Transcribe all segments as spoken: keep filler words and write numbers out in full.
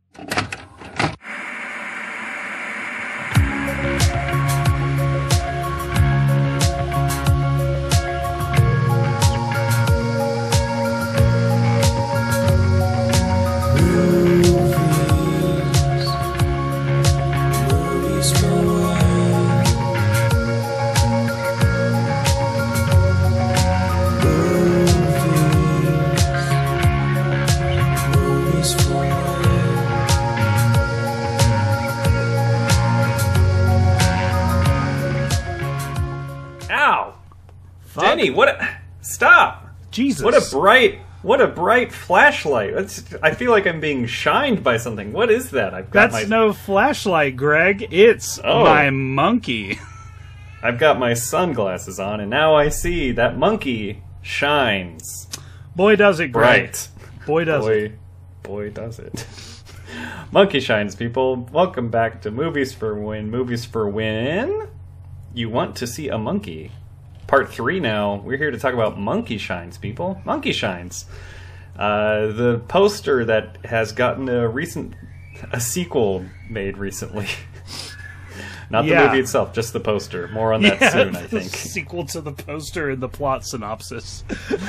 Denny, what a... Stop! Jesus. What a bright... What a bright flashlight. It's, I feel like I'm being shined by something. What is that? I've got That's my... no flashlight, Greg. It's Oh. my monkey. I've got my sunglasses on, and now I see that monkey shines. Boy, does it, Greg. Bright. Boy, does boy, it. Boy, does it. Monkey shines, people. Welcome back to Movies for When. Movies for When you want to see a monkey. Part three now. We're here to talk about monkey shines, people. Monkey shines. Uh, the poster that has gotten a recent... a sequel made recently. Not Yeah. the movie itself, just the poster. More on that Yeah, soon, I the think. sequel to the poster and the plot synopsis.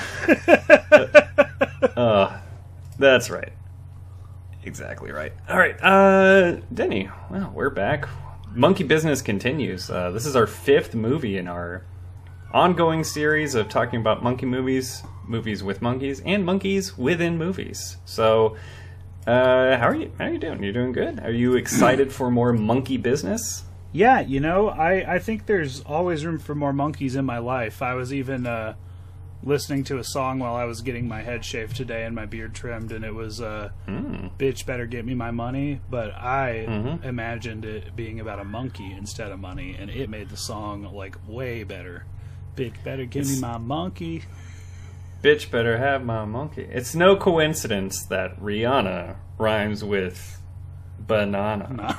uh, that's right. Exactly right. All right, uh, Denny, well, we're back. Monkey business continues. Uh, this is our fifth movie in our ongoing series of talking about monkey movies, movies with monkeys, and monkeys within movies. So, uh, how are you? How are you doing? You doing good? Are you excited for more monkey business? Yeah, you know, I, I think there's always room for more monkeys in my life. I was even uh, listening to a song while I was getting my head shaved today and my beard trimmed, and it was, uh, Mm. Bitch Better Get Me My Money, but I Mhm. imagined it being about a monkey instead of money, and it made the song, like, way better. Bitch Better Give Me It's- My Monkey. Bitch better have my monkey. It's no coincidence that Rihanna rhymes with banana.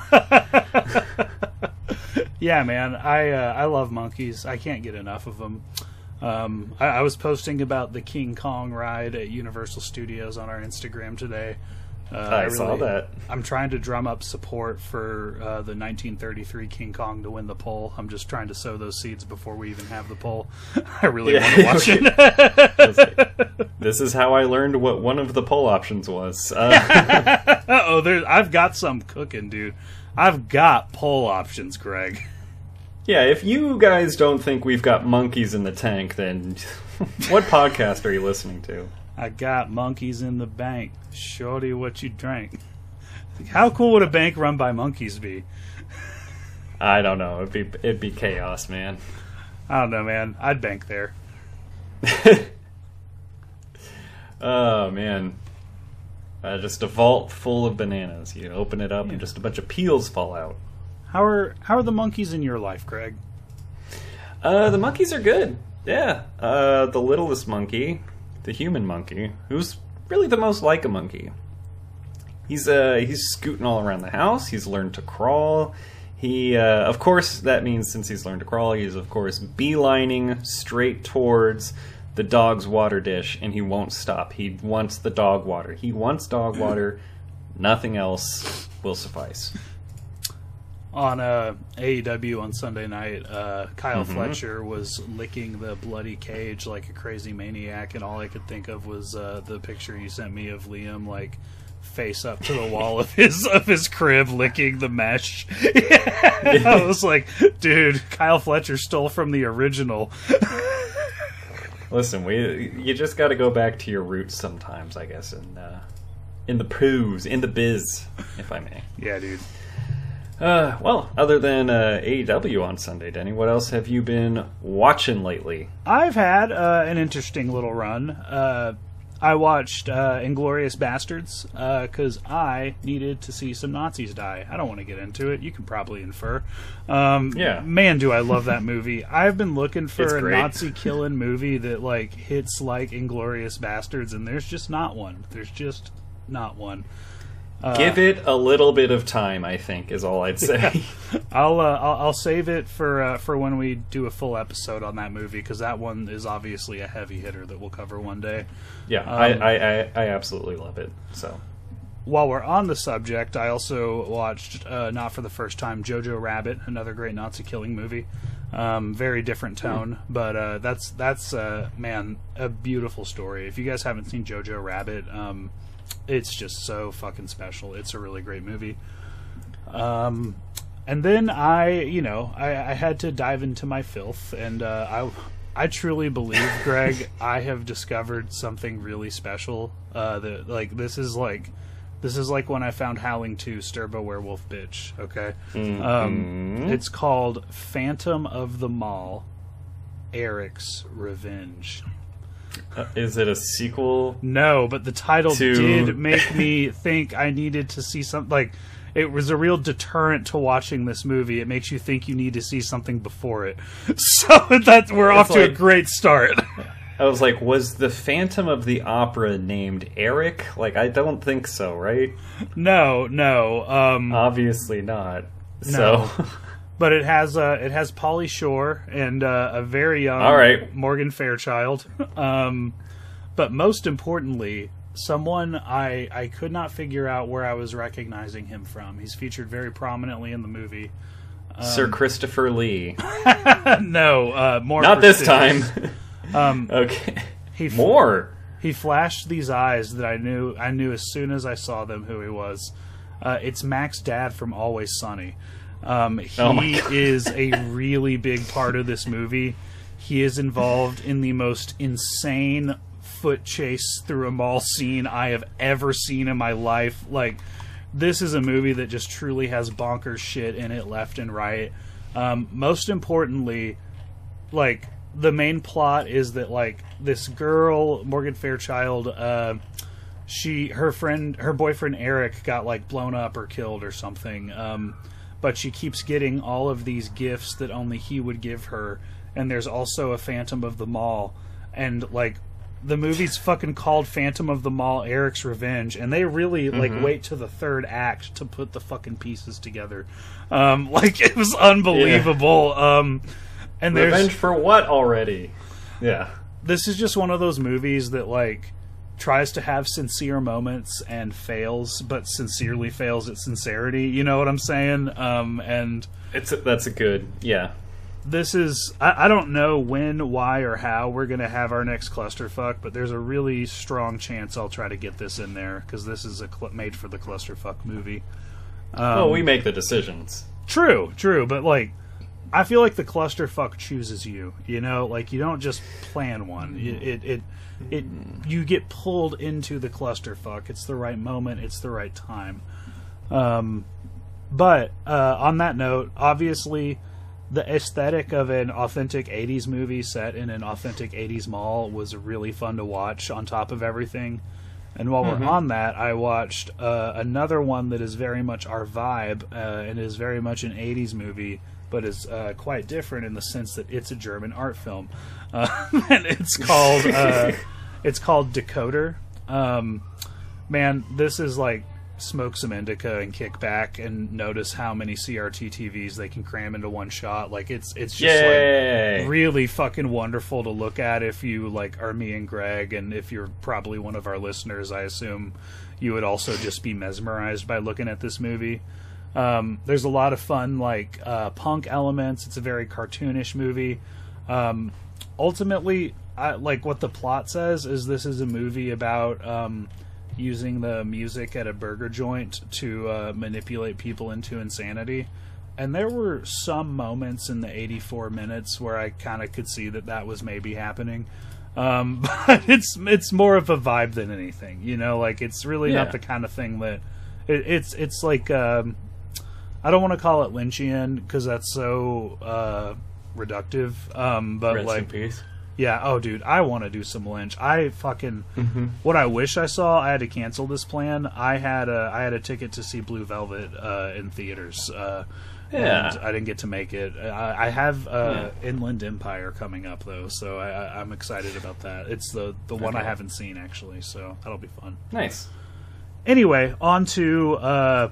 Yeah, man, I uh, I love monkeys. I can't get enough of them. Um, I, I was posting about the King Kong ride at Universal Studios on our Instagram today. Uh, I saw that. I'm trying to drum up support for uh, the nineteen thirty-three King Kong to win the poll. I'm just trying to sow those seeds before we even have the poll. I really Yeah. want to watch it. This is how I learned what one of the poll options was. Uh, Uh-oh, there, I've got some cooking, dude. I've got poll options, Greg. yeah, if you guys don't think we've got monkeys in the tank, then what podcast are you listening to? I got monkeys in the bank. Shorty, what you drank? How cool would a bank run by monkeys be? I don't know. It'd be it'd be chaos, man. I don't know, man. I'd bank there. Oh man, uh, just a vault full of bananas. You open it up, and just a bunch of peels fall out. How are how are the monkeys in your life, Greg? Uh, the monkeys are good. Yeah. Uh, the littlest monkey, the human monkey, who's really the most like a monkey. He's uh he's scooting all around the house. He's learned to crawl. He, uh, of course, that means since he's learned to crawl, he's of course beelining straight towards the dog's water dish, and he won't stop. He wants the dog water. He wants dog water. Nothing else will suffice. On uh, A E W on Sunday night, uh, Kyle Mhm. Fletcher was licking the bloody cage like a crazy maniac, and all I could think of was uh, the picture you sent me of Liam, like, face up to the wall of his of his crib licking the mesh. I was like, dude, Kyle Fletcher stole from the original. Listen, we you just got to go back to your roots sometimes, I guess, in uh, in the poos, in the biz, if I may. Yeah, dude. Uh, well, other than uh, A E W on Sunday, Denny, what else have you been watching lately? I've had uh, an interesting little run. Uh, I watched uh, Inglourious Bastards because I needed to see some Nazis die. I don't want to get into it. You can probably infer. Um, Yeah. Man, do I love that movie. I've been looking It's for a great. Nazi-killing movie that like hits like Inglourious Bastards, and there's just not one. There's just not one. Uh, Give it a little bit of time, I think, is all I'd say. I'll, uh, I'll I'll save it for uh, for when we do a full episode on that movie, because that one is obviously a heavy hitter that we'll cover one day. yeah, Um, I, I, I, I absolutely love it. So while we're on the subject, I also watched, uh, not for the first time, Jojo Rabbit, another great Nazi killing movie. Um, very different tone, mm. but uh, that's that's uh, man, a beautiful story. If you guys haven't seen Jojo Rabbit, um, it's just so fucking special. It's a really great movie. Um, and then I, you know, I, I had to dive into my filth, and uh, I I truly believe, Greg, I have discovered something really special. Uh, that like this is like. This is like when I found Howling two, Sturbo Werewolf Bitch, okay? Mm-hmm. Um, it's called Phantom of the Mall, Eric's Revenge. Uh, is it a sequel? No, but the title to... did make me think I needed to see something. Like, it was a real deterrent to watching this movie. It makes you think you need to see something before it. So that's, we're it's off to like... a great start. I was like, was the Phantom of the Opera named Eric? Like, I don't think so, right? No, no. Um, Obviously not. No. So, but it has uh, it has Pauly Shore and uh, a very young All right. Morgan Fairchild. Um, but most importantly, someone I I could not figure out where I was recognizing him from. He's featured very prominently in the movie. Um, Sir Christopher Lee. No, uh, more not this time. Um, okay. He fl- More. He flashed these eyes that I knew. I knew as soon as I saw them who he was. Uh, it's Mac's dad from Always Sunny. Um, he oh is a really big part of this movie. He is involved in the most insane foot chase through a mall scene I have ever seen in my life. Like, this is a movie that just truly has bonkers shit in it left and right. Um, most importantly, like, the main plot is that, like, this girl, Morgan Fairchild, uh, she, her friend, her boyfriend Eric got, like, blown up or killed or something. Um, but she keeps getting all of these gifts that only he would give her. And there's also a Phantom of the Mall. And, like, the movie's fucking called Phantom of the Mall, Eric's Revenge. And they really, mm-hmm. like, wait to the third act to put the fucking pieces together. Um, like, it was unbelievable. Yeah. Um... And Revenge for what already? Yeah. This is just one of those movies that, like, tries to have sincere moments and fails, but sincerely fails at sincerity. You know what I'm saying? Um, and it's a, that's a good, yeah. This is, I, I don't know when, why, or how we're going to have our next clusterfuck, but there's a really strong chance I'll try to get this in there, because this is a cl- made for the clusterfuck movie. Um, well, we make the decisions. True, true, but, like, I feel like the clusterfuck chooses you. You know, like, you don't just plan one. It, it, it, it, you get pulled into the clusterfuck. It's the right moment. It's the right time. Um, but uh, on that note, obviously, the aesthetic of an authentic eighties movie set in an authentic eighties mall was really fun to watch. On top of everything, and while mm-hmm. we're on that, I watched uh, another one that is very much our vibe uh, and is very much an eighties movie, but is uh, quite different in the sense that it's a German art film, uh, and it's called uh, it's called Decoder. Um, man, this is like smoke some indica and kick back and notice how many C R T T Vs they can cram into one shot. Like, it's it's just Yay! like really fucking wonderful to look at if you like are me and Greg, and if you're probably one of our listeners, I assume you would also just be mesmerized by looking at this movie. Um, there's a lot of fun, like, uh, punk elements. It's a very cartoonish movie. Um, ultimately, I, like, what the plot says is this is a movie about um, using the music at a burger joint to uh, manipulate people into insanity. And there were some moments in the eighty-four minutes where I kind of could see that that was maybe happening. Um, but it's it's more of a vibe than anything, you know? Like, it's really yeah. not the kind of thing that... It, it's, it's like... Um, I don't want to call it Lynchian because that's so uh, reductive. Um, but Rest like, in peace. Yeah. Oh, dude, I want to do some Lynch. I fucking mm-hmm. what I wish I saw. I had to cancel this plan. I had a I had a ticket to see Blue Velvet uh, in theaters. Uh, yeah. And I didn't get to make it. I, I have uh, yeah. Inland Empire coming up though, so I, I'm excited about that. It's the the one okay. I haven't seen actually, so that'll be fun. Nice. Anyway, on to. Uh,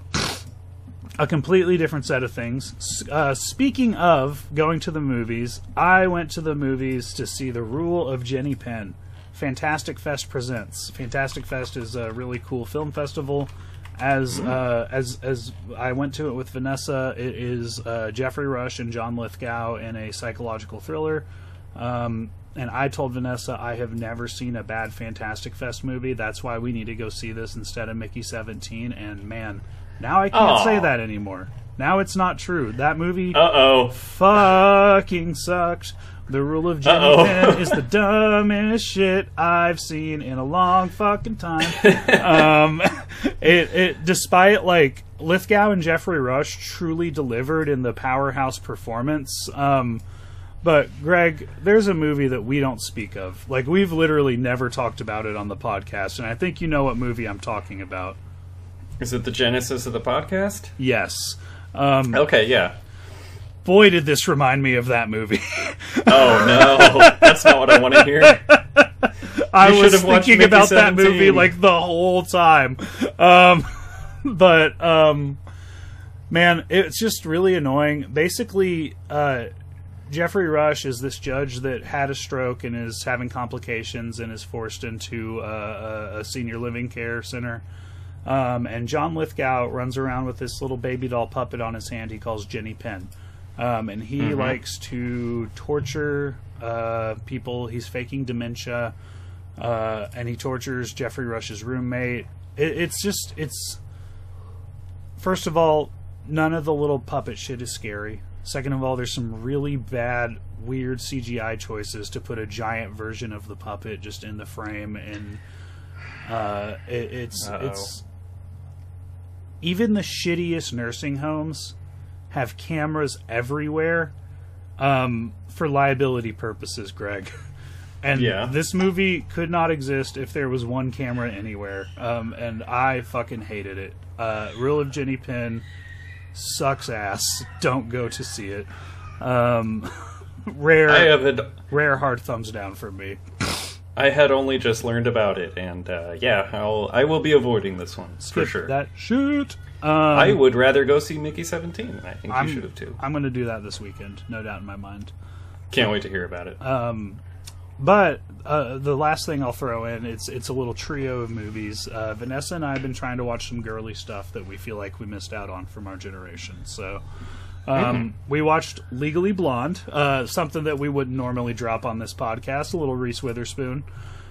A completely different set of things. Uh, speaking of going to the movies, I went to the movies to see The Rule of Jenny Penn. Fantastic Fest presents. Fantastic Fest is a really cool film festival As uh, as as I went to it with Vanessa, it is uh, Jeffrey Rush and John Lithgow in a psychological thriller. Um, and I told Vanessa I have never seen a bad Fantastic Fest movie. That's why we need to go see this instead of Mickey seventeen. And man, now I can't Aww. say that anymore. Now it's not true. That movie Uh-oh. fucking sucked. The Rule of Jenny Uh-oh. Penn is the dumbest shit I've seen in a long fucking time. um, it, it, despite like Lithgow and Jeffrey Rush truly delivered in the powerhouse performance. Um, but Greg, there's a movie that we don't speak of. Like we've literally never talked about it on the podcast, and I think you know what movie I'm talking about. Is it the genesis of the podcast? Yes. Um, Okay, yeah. boy, did this remind me of that movie. Oh, no. That's not what I want to hear. I You was should have watched thinking Mickey about that movie seventeen. like the whole time. Um, but, um, man, it's just really annoying. Basically, uh, Jeffrey Rush is this judge that had a stroke and is having complications and is forced into uh, a, a senior living care center. Um, and John Lithgow runs around with this little baby doll puppet on his hand he calls Jenny Penn. Um, and he Mm-hmm. likes to torture uh, people. He's faking dementia. Uh, and he tortures Jeffrey Rush's roommate. It, it's just, it's... First of all, none of the little puppet shit is scary. Second of all, there's some really bad, weird C G I choices to put a giant version of the puppet just in the frame. And uh, it, it's Uh-oh. it's... Even the shittiest nursing homes have cameras everywhere um, for liability purposes, Greg. And Yeah. this movie could not exist if there was one camera anywhere. Um, and I fucking hated it. Uh, Rule of Jenny Penn sucks ass. Don't go to see it. Um, rare, I have had, rare hard thumbs down from me. I had only just learned about it, and uh, yeah, I'll I will be avoiding this one for Skip sure. that shit. Um, I would rather go see Mickey seventeen. And I think I'm, you should have too. I'm going to do that this weekend, no doubt in my mind. Can't wait to hear about it. Um, but uh, the last thing I'll throw in, it's it's a little trio of movies. Uh, Vanessa and I have been trying to watch some girly stuff that we feel like we missed out on from our generation. So um, Mm-hmm. we watched Legally Blonde, uh, something that we wouldn't normally drop on this podcast, a little Reese Witherspoon.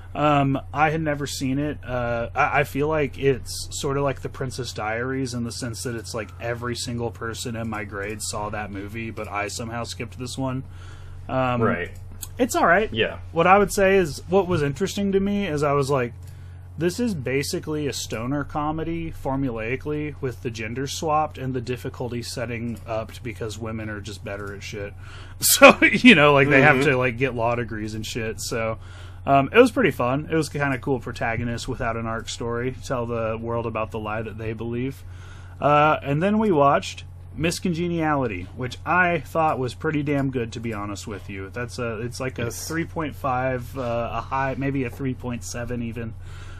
Um, I had never seen it. Uh, I, I feel like it's sort of like The Princess Diaries in the sense that it's like every single person in my grade saw that movie, but I somehow skipped this one. Um, Right. It's all right. Yeah. What I would say is what was interesting to me is I was like, this is basically a stoner comedy formulaically with the gender swapped and the difficulty setting up because women are just better at shit. So, you know, like they have to like get law degrees and shit. So, um, it was pretty fun. It was kind of cool protagonist without an arc story. Tell the world about the lie that they believe. Uh, and then we watched Miss Congeniality, which I thought was pretty damn good, to be honest with you. That's a, it's like a Yes. three point five, uh, a high, maybe a three point seven even.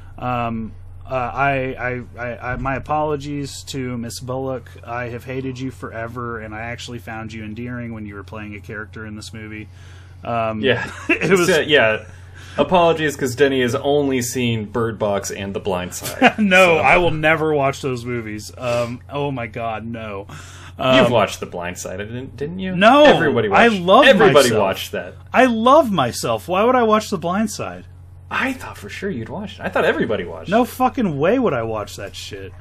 Um, uh, I, I, I, I, my apologies to Miss Bullock. I have hated you forever, and I actually found you endearing when you were playing a character in this movie. Um, Yeah. it was So, yeah. Apologies, because Denny has only seen Bird Box and The Blind Side. no, So- I will never watch those movies. Um, oh my god, no. Um, You've watched The Blind Side, didn't, didn't you? No, Everybody watched I love Everybody myself. watched that. I love myself. Why would I watch The Blind Side? I thought for sure you'd watched it. I thought everybody watched No it. fucking way would I watch that shit.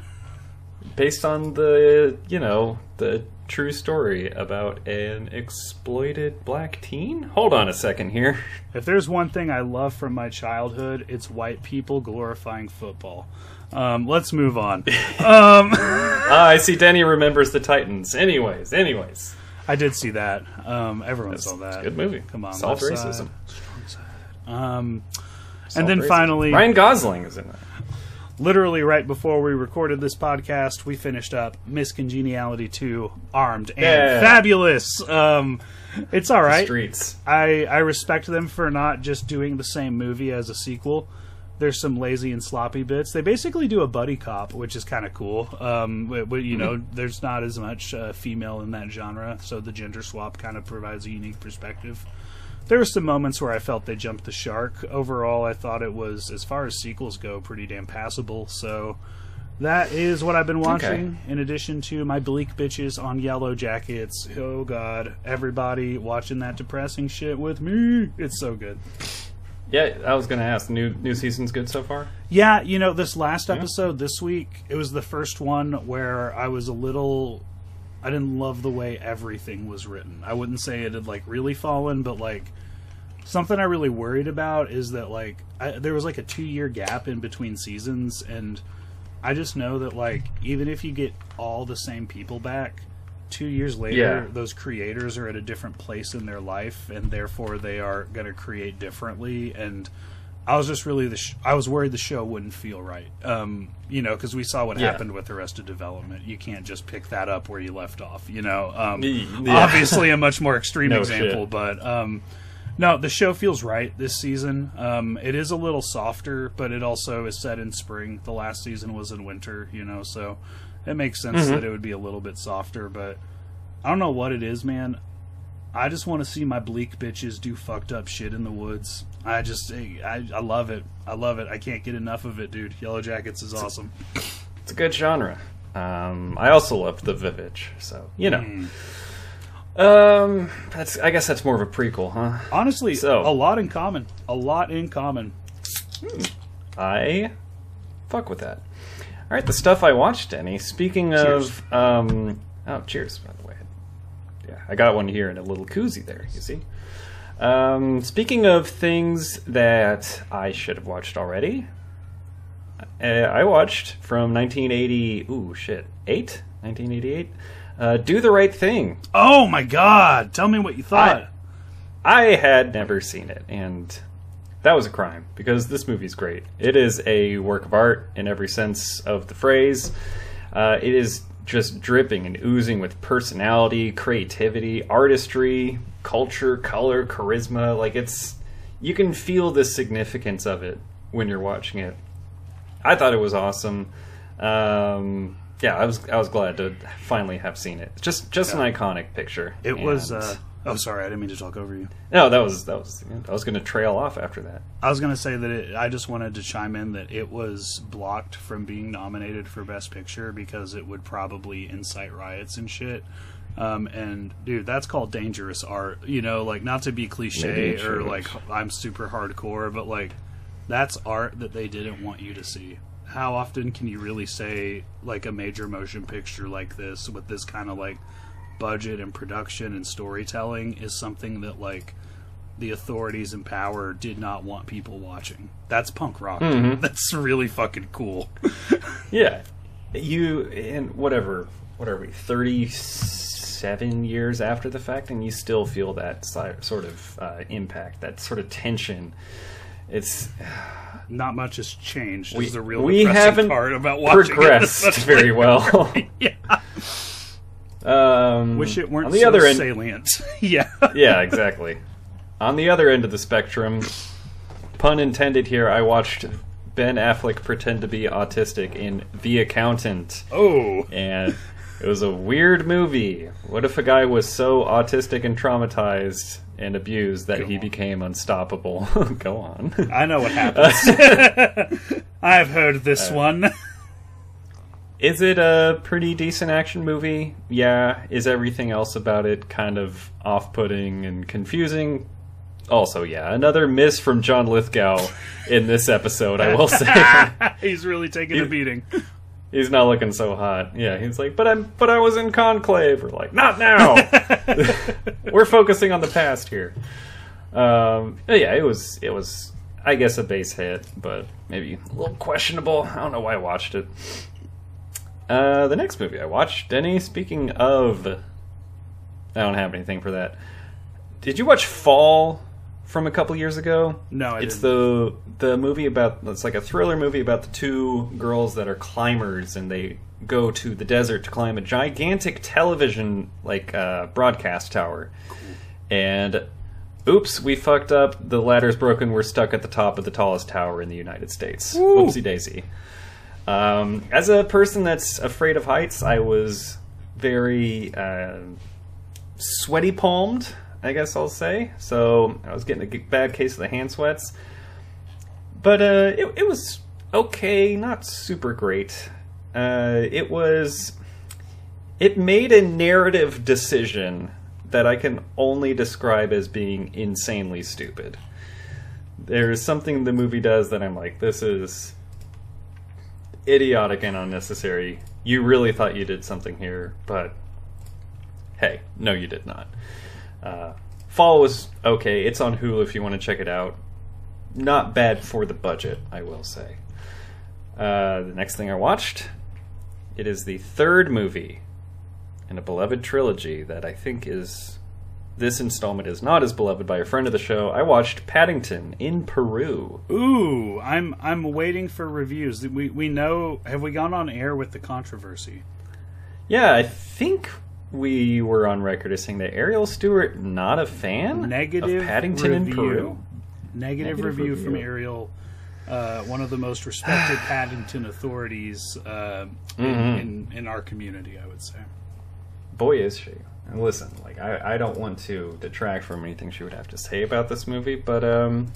Based on the, you know, the true story about an exploited black teen? Hold on a second here. If there's one thing I love from my childhood, it's white people glorifying football. Um, let's move on. um, Ah, I see Denny remembers the Titans. Anyways, anyways. I did see that. Um, everyone It's, saw it's that. a good movie. Come on, Solved left racism. side, strong side. Um, Solved and then racism. finally, Ryan Gosling is in that. literally right before we recorded this podcast, we finished up Miss Congeniality two, Armed and Yeah. Fabulous. Um, it's all right. Streets. I, I respect them for not just doing the same movie as a sequel. There's some lazy and sloppy bits. They basically do a buddy cop, which is kind of cool. Um, w- w- you know, there's not as much uh, female in that genre, so the gender swap kind of provides a unique perspective. There were some moments where I felt they jumped the shark. Overall, I thought it was, as far as sequels go, pretty damn passable. So, that is what I've been watching, okay. In addition to my bleak bitches on Yellow Jackets. Oh, God. Everybody watching that depressing shit with me. It's so good. Yeah, I was going to ask, new new season's good so far? Yeah, you know, this last episode yeah. this week, it was the first one where I was a little... I didn't love the way everything was written. I wouldn't say it had, like, really fallen, but, like, something I really worried about is that, like, I, there was, like, a two-year gap in between seasons, and I just know that, like, even if you get all the same people back, two years later, yeah. those creators are at a different place in their life, and therefore they are going to create differently, and I was just really... the sh- I was worried the show wouldn't feel right. Um, you know, because we saw what yeah. happened with Arrested Development. You can't just pick that up where you left off, you know? Um, yeah. Obviously a much more extreme no example, shit. but... Um, no, the show feels right this season. Um, it is a little softer, but it also is set in spring. The last season was in winter, you know, so it makes sense mm-hmm. that it would be a little bit softer, but I don't know what it is, man. I just want to see my bleak bitches do fucked up shit in the woods. I just, I, I love it. I love it. I can't get enough of it, dude. Yellow Jackets is awesome. It's a good genre. Um, I also love the Vivitch, so, you know. Mm. Um, that's. I guess that's more of a prequel, huh? Honestly, so, a lot in common. A lot in common. Hmm, I fuck with that. All right, the stuff I watched, Denny. Speaking cheers. of, um, oh, cheers, by the way. Yeah, I got one here in a little koozie there. You see. Um, speaking of things that I should have watched already, uh, I watched from nineteen eighty. Ooh, shit, eight, nineteen eighty-eight. Uh, Do the Right Thing. Oh my God! Tell me what you thought. I, I had never seen it, and that was a crime, because this movie's great. It is a work of art in every sense of the phrase. Uh, it is just dripping and oozing with personality, creativity, artistry, culture, color, charisma. Like, it's... you can feel the significance of it when you're watching it. I thought it was awesome. Um... Yeah, I was I was glad to finally have seen it. It's just just yeah. an iconic picture. It and was. Uh, oh, sorry, I didn't mean to talk over you. No, that was that was. I was going to trail off after that. I was going to say that it, I just wanted to chime in that it was blocked from being nominated for Best Picture because it would probably incite riots and shit. Um, and dude, that's called dangerous art. You know, like, not to be cliche or like I'm super hardcore, but like, that's art that they didn't want you to see. How often can you really say, like, a major motion picture like this, with this kind of, like, budget and production and storytelling, is something that, like, the authorities in power did not want people watching? That's punk rock. Mm-hmm. That's really fucking cool. Yeah. You, and whatever, what are we, thirty-seven years after the fact, and you still feel that sort of uh, impact, that sort of tension. It's... not much has changed. We, is the real we depressing haven't part about watching progressed it, very well. Yeah. Um, Wish it weren't on the so other end, salient. Yeah. Yeah, exactly. On the other end of the spectrum, pun intended here, I watched Ben Affleck pretend to be autistic in The Accountant. Oh. And it was a weird movie. What if a guy was so autistic and traumatized and abused that Go he on. became unstoppable? Go on. I know what happens. I've heard this uh, one. Is it a pretty decent action movie? Yeah. Is everything else about it kind of off-putting and confusing? Also, yeah. Another miss from John Lithgow in this episode, I will say. He's really taking he, a beating. He's not looking so hot. Yeah, he's like, but I'm, but I was in Conclave. We're like, not now. We're focusing on the past here. Um, yeah, it was, it was, I guess, a base hit, but maybe a little questionable. I don't know why I watched it. Uh, the next movie I watched, Denny. Speaking of, I don't have anything for that. Did you watch Fall from a couple years ago? No, I it's didn't. the the movie about, it's like a thriller movie about the two girls that are climbers, and they go to the desert to climb a gigantic television like uh, broadcast tower. Cool. And oops, we fucked up. The ladder's broken. We're stuck at the top of the tallest tower in the United States. Woo. Oopsie daisy. Um, as a person that's afraid of heights, I was very uh, sweaty palmed, I guess I'll say. So I was getting a bad case of the hand sweats. But uh, it, it was okay, not super great. Uh, it was... It made a narrative decision that I can only describe as being insanely stupid. There's something the movie does that I'm like, this is idiotic and unnecessary. You really thought you did something here, but hey, no you did not. Uh, Fall was okay. It's on Hulu if you want to check it out. Not bad for the budget, I will say. Uh, the next thing I watched, it is the third movie in a beloved trilogy that I think is... This installment is not as beloved by a friend of the show. I watched Paddington in Peru. Ooh, I'm I'm waiting for reviews. We we know. Have we gone on air with the controversy? Yeah, I think we were on record as saying that Ariel Stewart not a fan Negative of Paddington review. in Peru. Negative, Negative review, review from Ariel, uh, one of the most respected Paddington authorities uh, in, Mhm. in in our community, I would say. Boy, is she. And listen, like I, I don't want to detract from anything she would have to say about this movie, but um,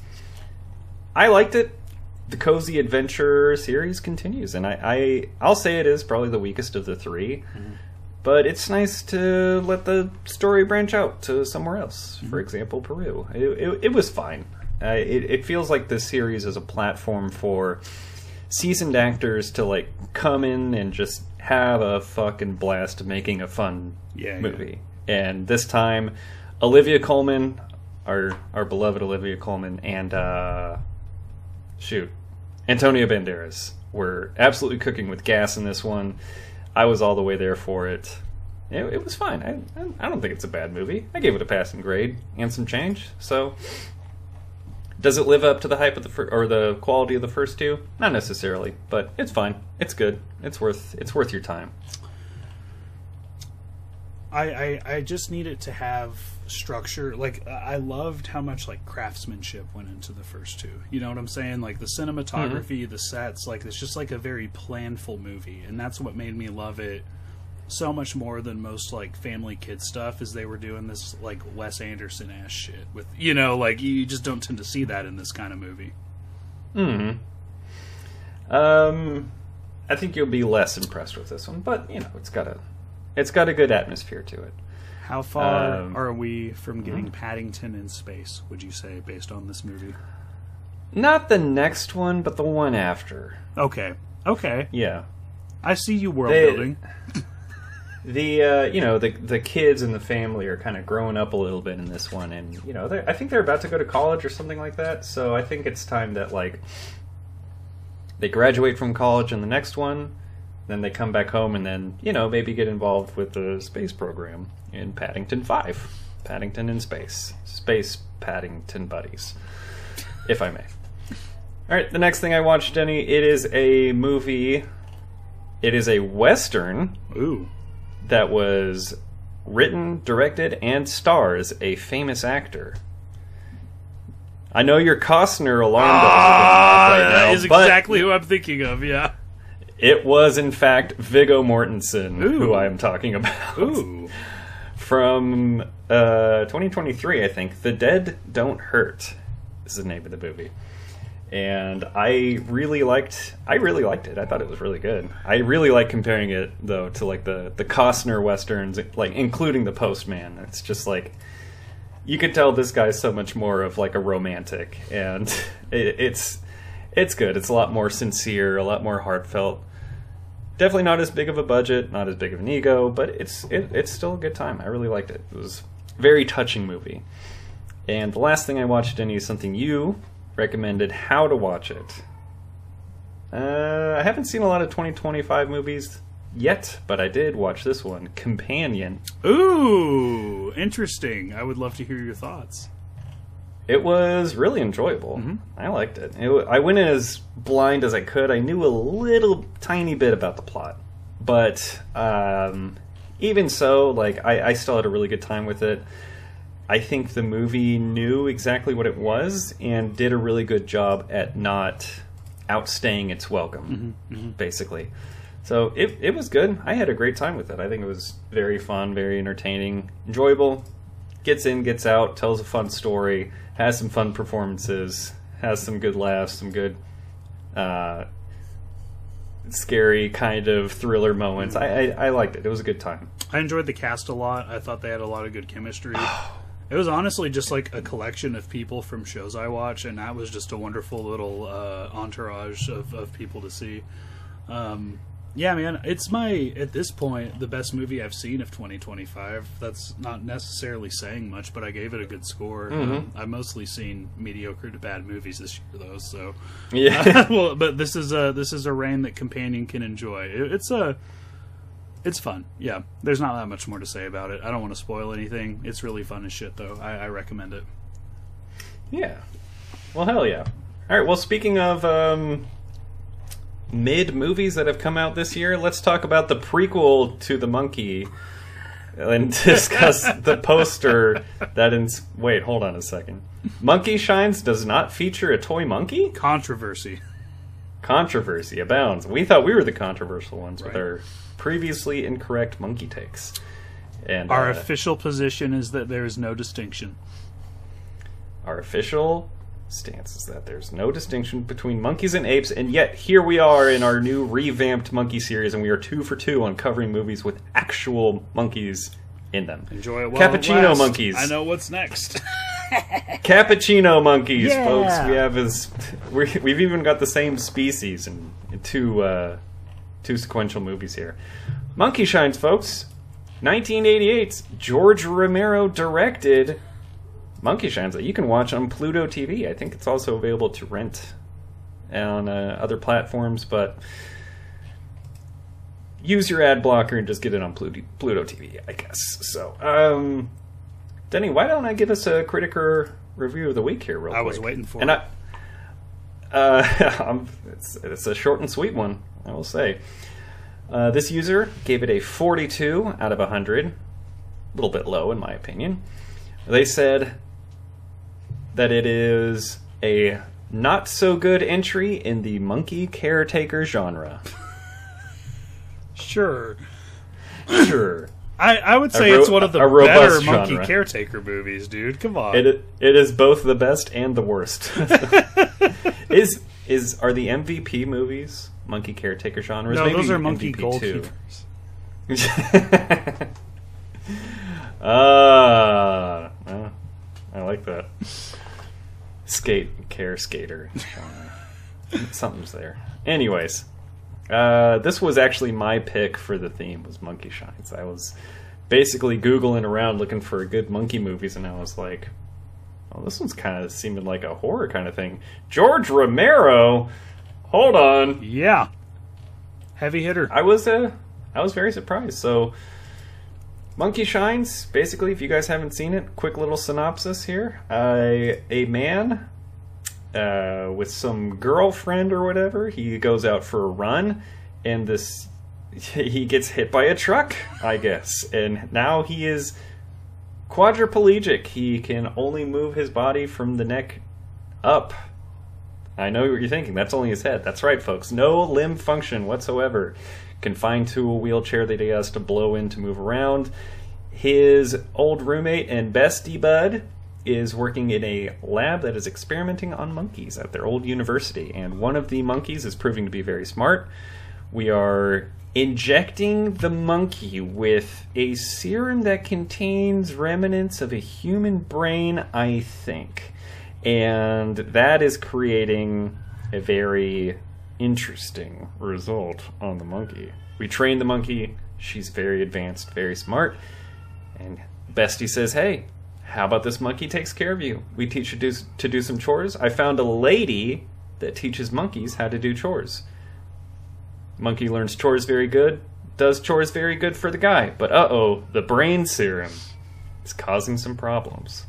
I liked it. The Cozy Adventure series continues, and I, I I'll say it is probably the weakest of the three, mm-hmm. but it's nice to let the story branch out to somewhere else. Mm-hmm. For example, Peru. It, it, it was fine. Uh, it, it feels like this series is a platform for seasoned actors to like come in and just have a fucking blast making a fun yeah, movie. Yeah. And this time, Olivia Colman, our our beloved Olivia Colman, and uh, shoot, Antonio Banderas were absolutely cooking with gas in this one. I was all the way there for it. It, it was fine. I I don't think it's a bad movie. I gave it a passing grade and some change. So, does it live up to the hype of the fir- or the quality of the first two? Not necessarily, but it's fine. It's good. It's worth it's worth your time. I, I, I just need it to have structure. Like, I loved how much, like, craftsmanship went into the first two. You know what I'm saying? Like, the cinematography, mm-hmm. the sets, like, it's just, like, a very planful movie. And that's what made me love it so much more than most, like, family kid stuff, is they were doing this, like, Wes Anderson-ass shit with, you know, like, you just don't tend to see that in this kind of movie. Hmm. Um, I think you'll be less impressed with this one, but, you know, it's got a... It's got a good atmosphere to it. How far um, are we from getting mm-hmm. Paddington in space, would you say, based on this movie? Not the next one, but the one after. Okay. Okay. Yeah. I see you world they, building. The, uh, you know, the the kids and the family are kind of growing up a little bit in this one, and, you know, I think they're about to go to college or something like that, so I think it's time that, like, they graduate from college in the next one, then they come back home and then, you know, maybe get involved with the space program in Paddington five. Paddington in space. Space Paddington buddies, if I may. All right, the next thing I watched, Denny, it is a movie. It is a Western. Ooh. That was written, directed, and stars a famous actor. I know your Costner alarm bells ah, are going off right now, that is exactly who I'm thinking of, yeah. It was, in fact, Viggo Mortensen, Ooh. who I am talking about. Ooh. From uh, twenty twenty-three, I think. The Dead Don't Hurt is the name of the movie. And I really liked I really liked it. I thought it was really good. I really like comparing it, though, to like the, the Costner Westerns, like including The Postman. It's just like, you could tell this guy's so much more of like a romantic. And it, it's it's good. It's a lot more sincere, a lot more heartfelt. Definitely not as big of a budget, not as big of an ego, but it's it, it's still a good time. I really liked it. It was a very touching movie. And the last thing I watched, Denny, is something you recommended how to watch it. Uh, I haven't seen a lot of twenty twenty-five movies yet, but I did watch this one, Companion. Ooh, interesting. I would love to hear your thoughts. It was really enjoyable. Mm-hmm. I liked it. it. I went in as blind as I could. I knew a little tiny bit about the plot. But um, even so, like I, I still had a really good time with it. I think the movie knew exactly what it was and did a really good job at not outstaying its welcome, mm-hmm, mm-hmm. basically. So it it was good. I had a great time with it. I think it was very fun, very entertaining, enjoyable. Gets in, gets out, tells a fun story, has some fun performances, has some good laughs, some good uh, scary kind of thriller moments. I, I I liked it. It was a good time. I enjoyed the cast a lot. I thought they had a lot of good chemistry. It was honestly just like a collection of people from shows I watch, and that was just a wonderful little uh, entourage of, of people to see. Um, yeah, man, it's my, at this point, the best movie I've seen of twenty twenty-five. That's not necessarily saying much, but I gave it a good score. Mm-hmm. Um, I've mostly seen mediocre to bad movies this year, though. So, yeah. well, but this is a this is a reign that Companion can enjoy. It, it's a It's fun, yeah. There's not that much more to say about it. I don't want to spoil anything. It's really fun as shit, though. I, I recommend it. Yeah. Well, hell yeah. All right, well, speaking of um, mid-movies that have come out this year, let's talk about the prequel to The Monkey and discuss the poster that... Ins- Wait, hold on a second. Monkey Shines does not feature a toy monkey? Controversy. Controversy abounds. We thought we were the controversial ones Right. with our previously incorrect monkey takes. And Our uh, official position is that there is no distinction. Our official stance is that there's no distinction between monkeys and apes, and yet here we are in our new revamped monkey series, and we are two for two on covering movies with actual monkeys in them. Enjoy it while Cappuccino it lasts. monkeys. I know what's next. Cappuccino monkeys, Yeah. folks. We have as we we've even got the same species in, in two uh, two sequential movies here. Monkey Shines, folks. nineteen eighty-eight's George Romero directed Monkey Shines that you can watch on Pluto T V. I think it's also available to rent on uh, other platforms, but use your ad blocker and just get it on Pluto, Pluto T V, I guess. So, um, Denny, why don't I give us a critiker review of the week here, real I quick? was waiting for and it. I, uh, I'm, it's, it's a short and sweet one, I will say. Uh, this user gave it a forty-two out of one hundred. A little bit low, in my opinion. They said that it is a not-so-good entry in the monkey caretaker genre. Sure. Sure. I, I would say A ro- it's one of the a robust better monkey genre. caretaker movies, dude. Come on. It it is both the best and the worst. is is are the M V P movies monkey caretaker genres? no, Maybe those are monkey M V P too. goalkeepers. uh, uh, I like that. Skate care skater. Something's there. Anyways, uh, this was actually my pick for the theme, was Monkey Shines. I was basically Googling around looking for good monkey movies, and I was like, oh, this one's kind of seeming like a horror kind of thing. George Romero? Hold on. Yeah. Heavy hitter. I was uh, I was very surprised. So, Monkey Shines, basically, if you guys haven't seen it, quick little synopsis here. Uh, a man uh, with some girlfriend or whatever, he goes out for a run, and this he gets hit by a truck, I guess. And now he is quadriplegic. He can only move his body from the neck up. I know what you're thinking. That's only his head. That's right, folks. No limb function whatsoever. Confined to a wheelchair that he has to blow in to move around. His old roommate and bestie bud is working in a lab that is experimenting on monkeys at their old university. And one of the monkeys is proving to be very smart. We are injecting the monkey with a serum that contains remnants of a human brain, I think. And that is creating a very interesting result on the monkey. We train the monkey. She's very advanced, very smart. And Bestie says, hey, how about this monkey takes care of you? We teach you to do, to do some chores. I found a lady that teaches monkeys how to do chores. Monkey learns chores very good, does chores very good for the guy. But uh-oh, the brain serum is causing some problems.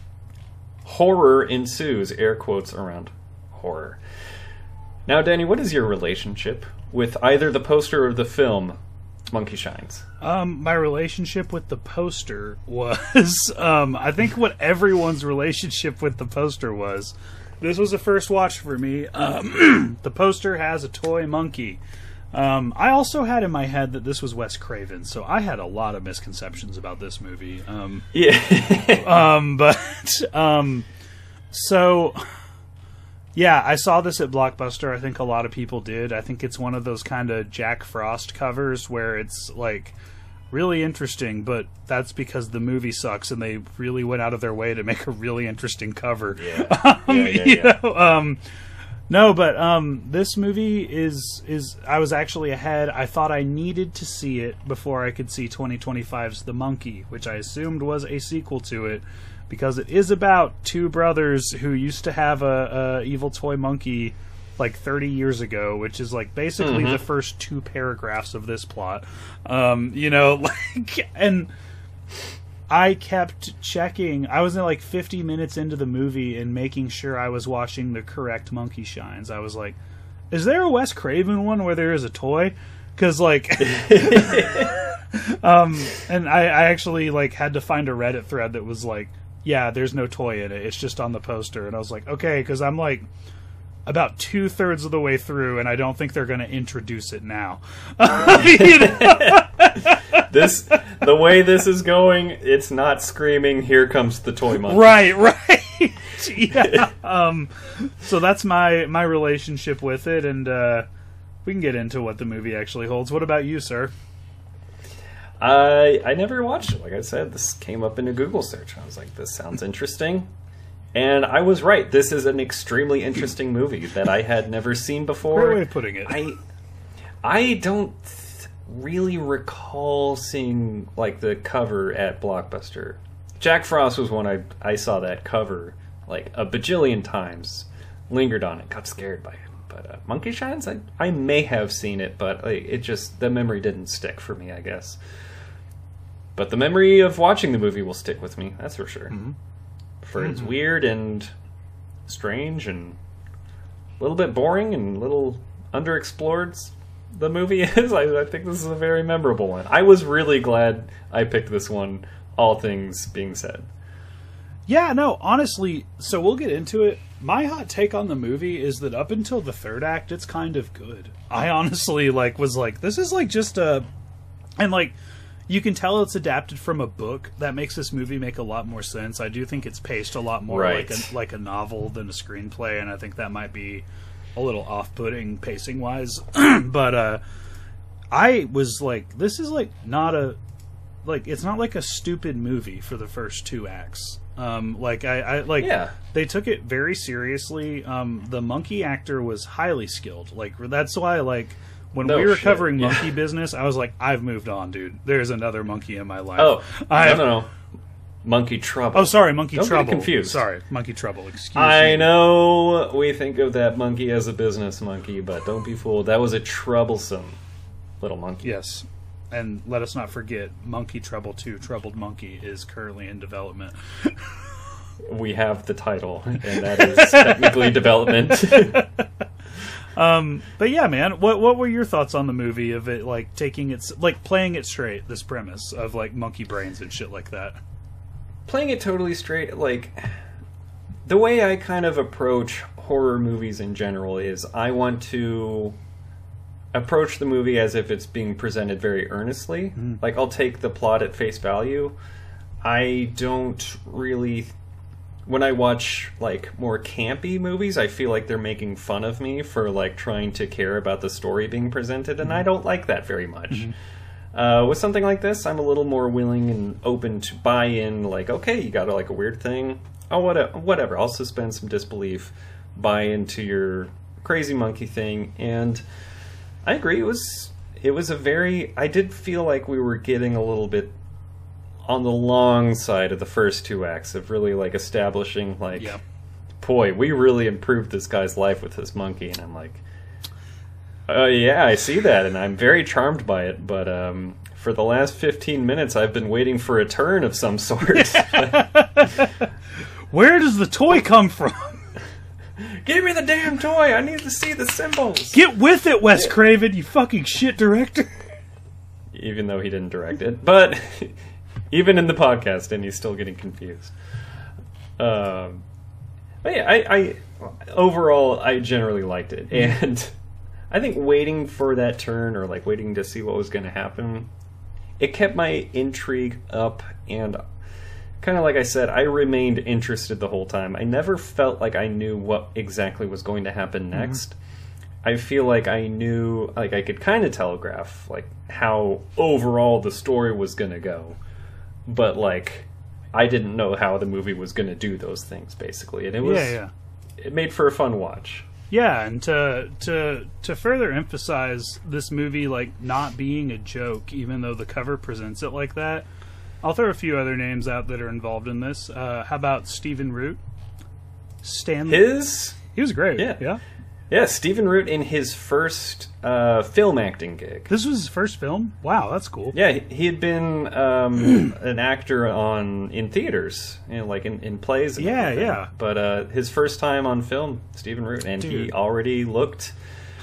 Horror ensues, air quotes around horror. Now, Danny, what is your relationship with either the poster or the film Monkey Shines? Um, my relationship with the poster was, um, I think what everyone's relationship with the poster was. This was a first watch for me. Um, the poster has a toy monkey. Um, I also had in my head that this was Wes Craven, so I had a lot of misconceptions about this movie. Um, Yeah. um, but, um, so, Yeah, I saw this at Blockbuster. I think a lot of people did. I think it's one of those kind of Jack Frost covers where it's like really interesting, but that's because the movie sucks and they really went out of their way to make a really interesting cover. Yeah. um, yeah, yeah, you yeah. know, um, no, but um, this movie is is I was actually ahead. I thought I needed to see it before I could see twenty twenty-five's The Monkey, which I assumed was a sequel to it, because it is about two brothers who used to have a, a evil toy monkey like thirty years ago, which is like basically Mm-hmm. the first two paragraphs of this plot. Um, you know, like, and I kept checking. I was in like fifty minutes into the movie and making sure I was watching the correct Monkey Shines. I was like, is there a Wes Craven one where there is a toy? Because like, um, and I, I actually like had to find a Reddit thread that was like, yeah, there's no toy in it. It's just on the poster. And I was like, okay, because I'm like about two thirds of the way through, and I don't think they're going to introduce it now. You know? This, the way this is going, it's not screaming, "Here comes the toy monkey." Right, right. Yeah. Um, so that's my my relationship with it, and uh, we can get into what the movie actually holds. What about you, sir? I I never watched it. Like I said, this came up in a Google search. I was like, "This sounds interesting," and I was right. This is an extremely interesting movie that I had never seen before. Great way of putting it. I I don't th- really recall seeing like the cover at Blockbuster. Jack Frost was one I I saw that cover like a bajillion times. Lingered on it, got scared by it. But uh, Monkey Shines, I I may have seen it, but like, it just the memory didn't stick for me, I guess. But the memory of watching the movie will stick with me, that's for sure. Mm-hmm. For it's Mhm. weird and strange and a little bit boring and a little underexplored the movie is. I, I think this is a very memorable one. I was really glad I picked this one, all things being said. Yeah, no, honestly, so we'll get into it. My hot take on the movie is that up until the third act, it's kind of good. I honestly, like, was like, this is, like, just a... And, like, you can tell it's adapted from a book. That makes this movie make a lot more sense. I do think it's paced a lot more Right. like a, like a novel than a screenplay, and I think that might be a little off-putting pacing-wise. But, uh, I was like, this is, like, not a... Like, it's not like a stupid movie for the first two acts. Um, like I, I like Yeah. they took it very seriously. Um, the monkey actor was highly skilled. Like that's why like when No we were shit, covering yeah. Monkey Business, I was like, I've moved on, dude. There's another monkey in my life. Oh, I no, no, no. Monkey Trouble. Oh, sorry, Monkey Don't get Trouble. confused. Sorry, Monkey Trouble. Excuse I me. know we think of that monkey as a business monkey, but don't be fooled. That was a troublesome little monkey. Yes. And let us not forget, Monkey Trouble two, Troubled Monkey, is currently in development. We have the title, and that is technically development. Um, but yeah, man, what what were your thoughts on the movie of it, like taking its, like playing it straight, this premise of like monkey brains and shit like that? Playing it totally straight, like the way I kind of approach horror movies in general is I want to approach the movie as if it's being presented very earnestly. Mm. Like I'll take the plot at face value. I don't really when I watch like more campy movies, I feel like they're making fun of me for like trying to care about the story being presented, and I don't like that very much. Mm-hmm. Uh, with something like this, I'm a little more willing and open to buy in. Like, okay, you got like a weird thing. Oh, what, whatever. I'll suspend some disbelief, buy into your crazy monkey thing, and I agree. It was it was a very. I did feel like we were getting a little bit on the long side of the first two acts of really like establishing like, Yeah. boy, we really improved this guy's life with this monkey, and I'm like, uh, yeah, I see that, and I'm very charmed by it. But um, for the last fifteen minutes, I've been waiting for a turn of some sort. Where does the toy come from? Give me the damn toy! I need to see the symbols. Get with it, Wes Craven, you fucking shit director. Even though he didn't direct it, but even in the podcast, and he's still getting confused. Um, but yeah, I, I overall I generally liked it, and I think waiting for that turn or like waiting to see what was going to happen, it kept my intrigue up, and kind of like I said, I remained interested the whole time. I never felt like I knew what exactly was going to happen next. Mm-hmm. I feel like I knew, like I could kind of telegraph, like how overall the story was going to go, but like I didn't know how the movie was going to do those things, basically, and it was, yeah, yeah. it made for a fun watch. Yeah, and to to to further emphasize this movie like not being a joke, even though the cover presents it like that, I'll throw a few other names out that are involved in this. Uh, how about Stephen Root? Stanley. His he was great. Yeah, yeah. Yeah, Stephen Root in his first uh, film acting gig. This was his first film? Wow, that's cool. Yeah, he had been um, an actor on in theaters, you know, like in, in plays. And yeah, everything. yeah. But uh, his first time on film, Stephen Root, and Dude. he already looked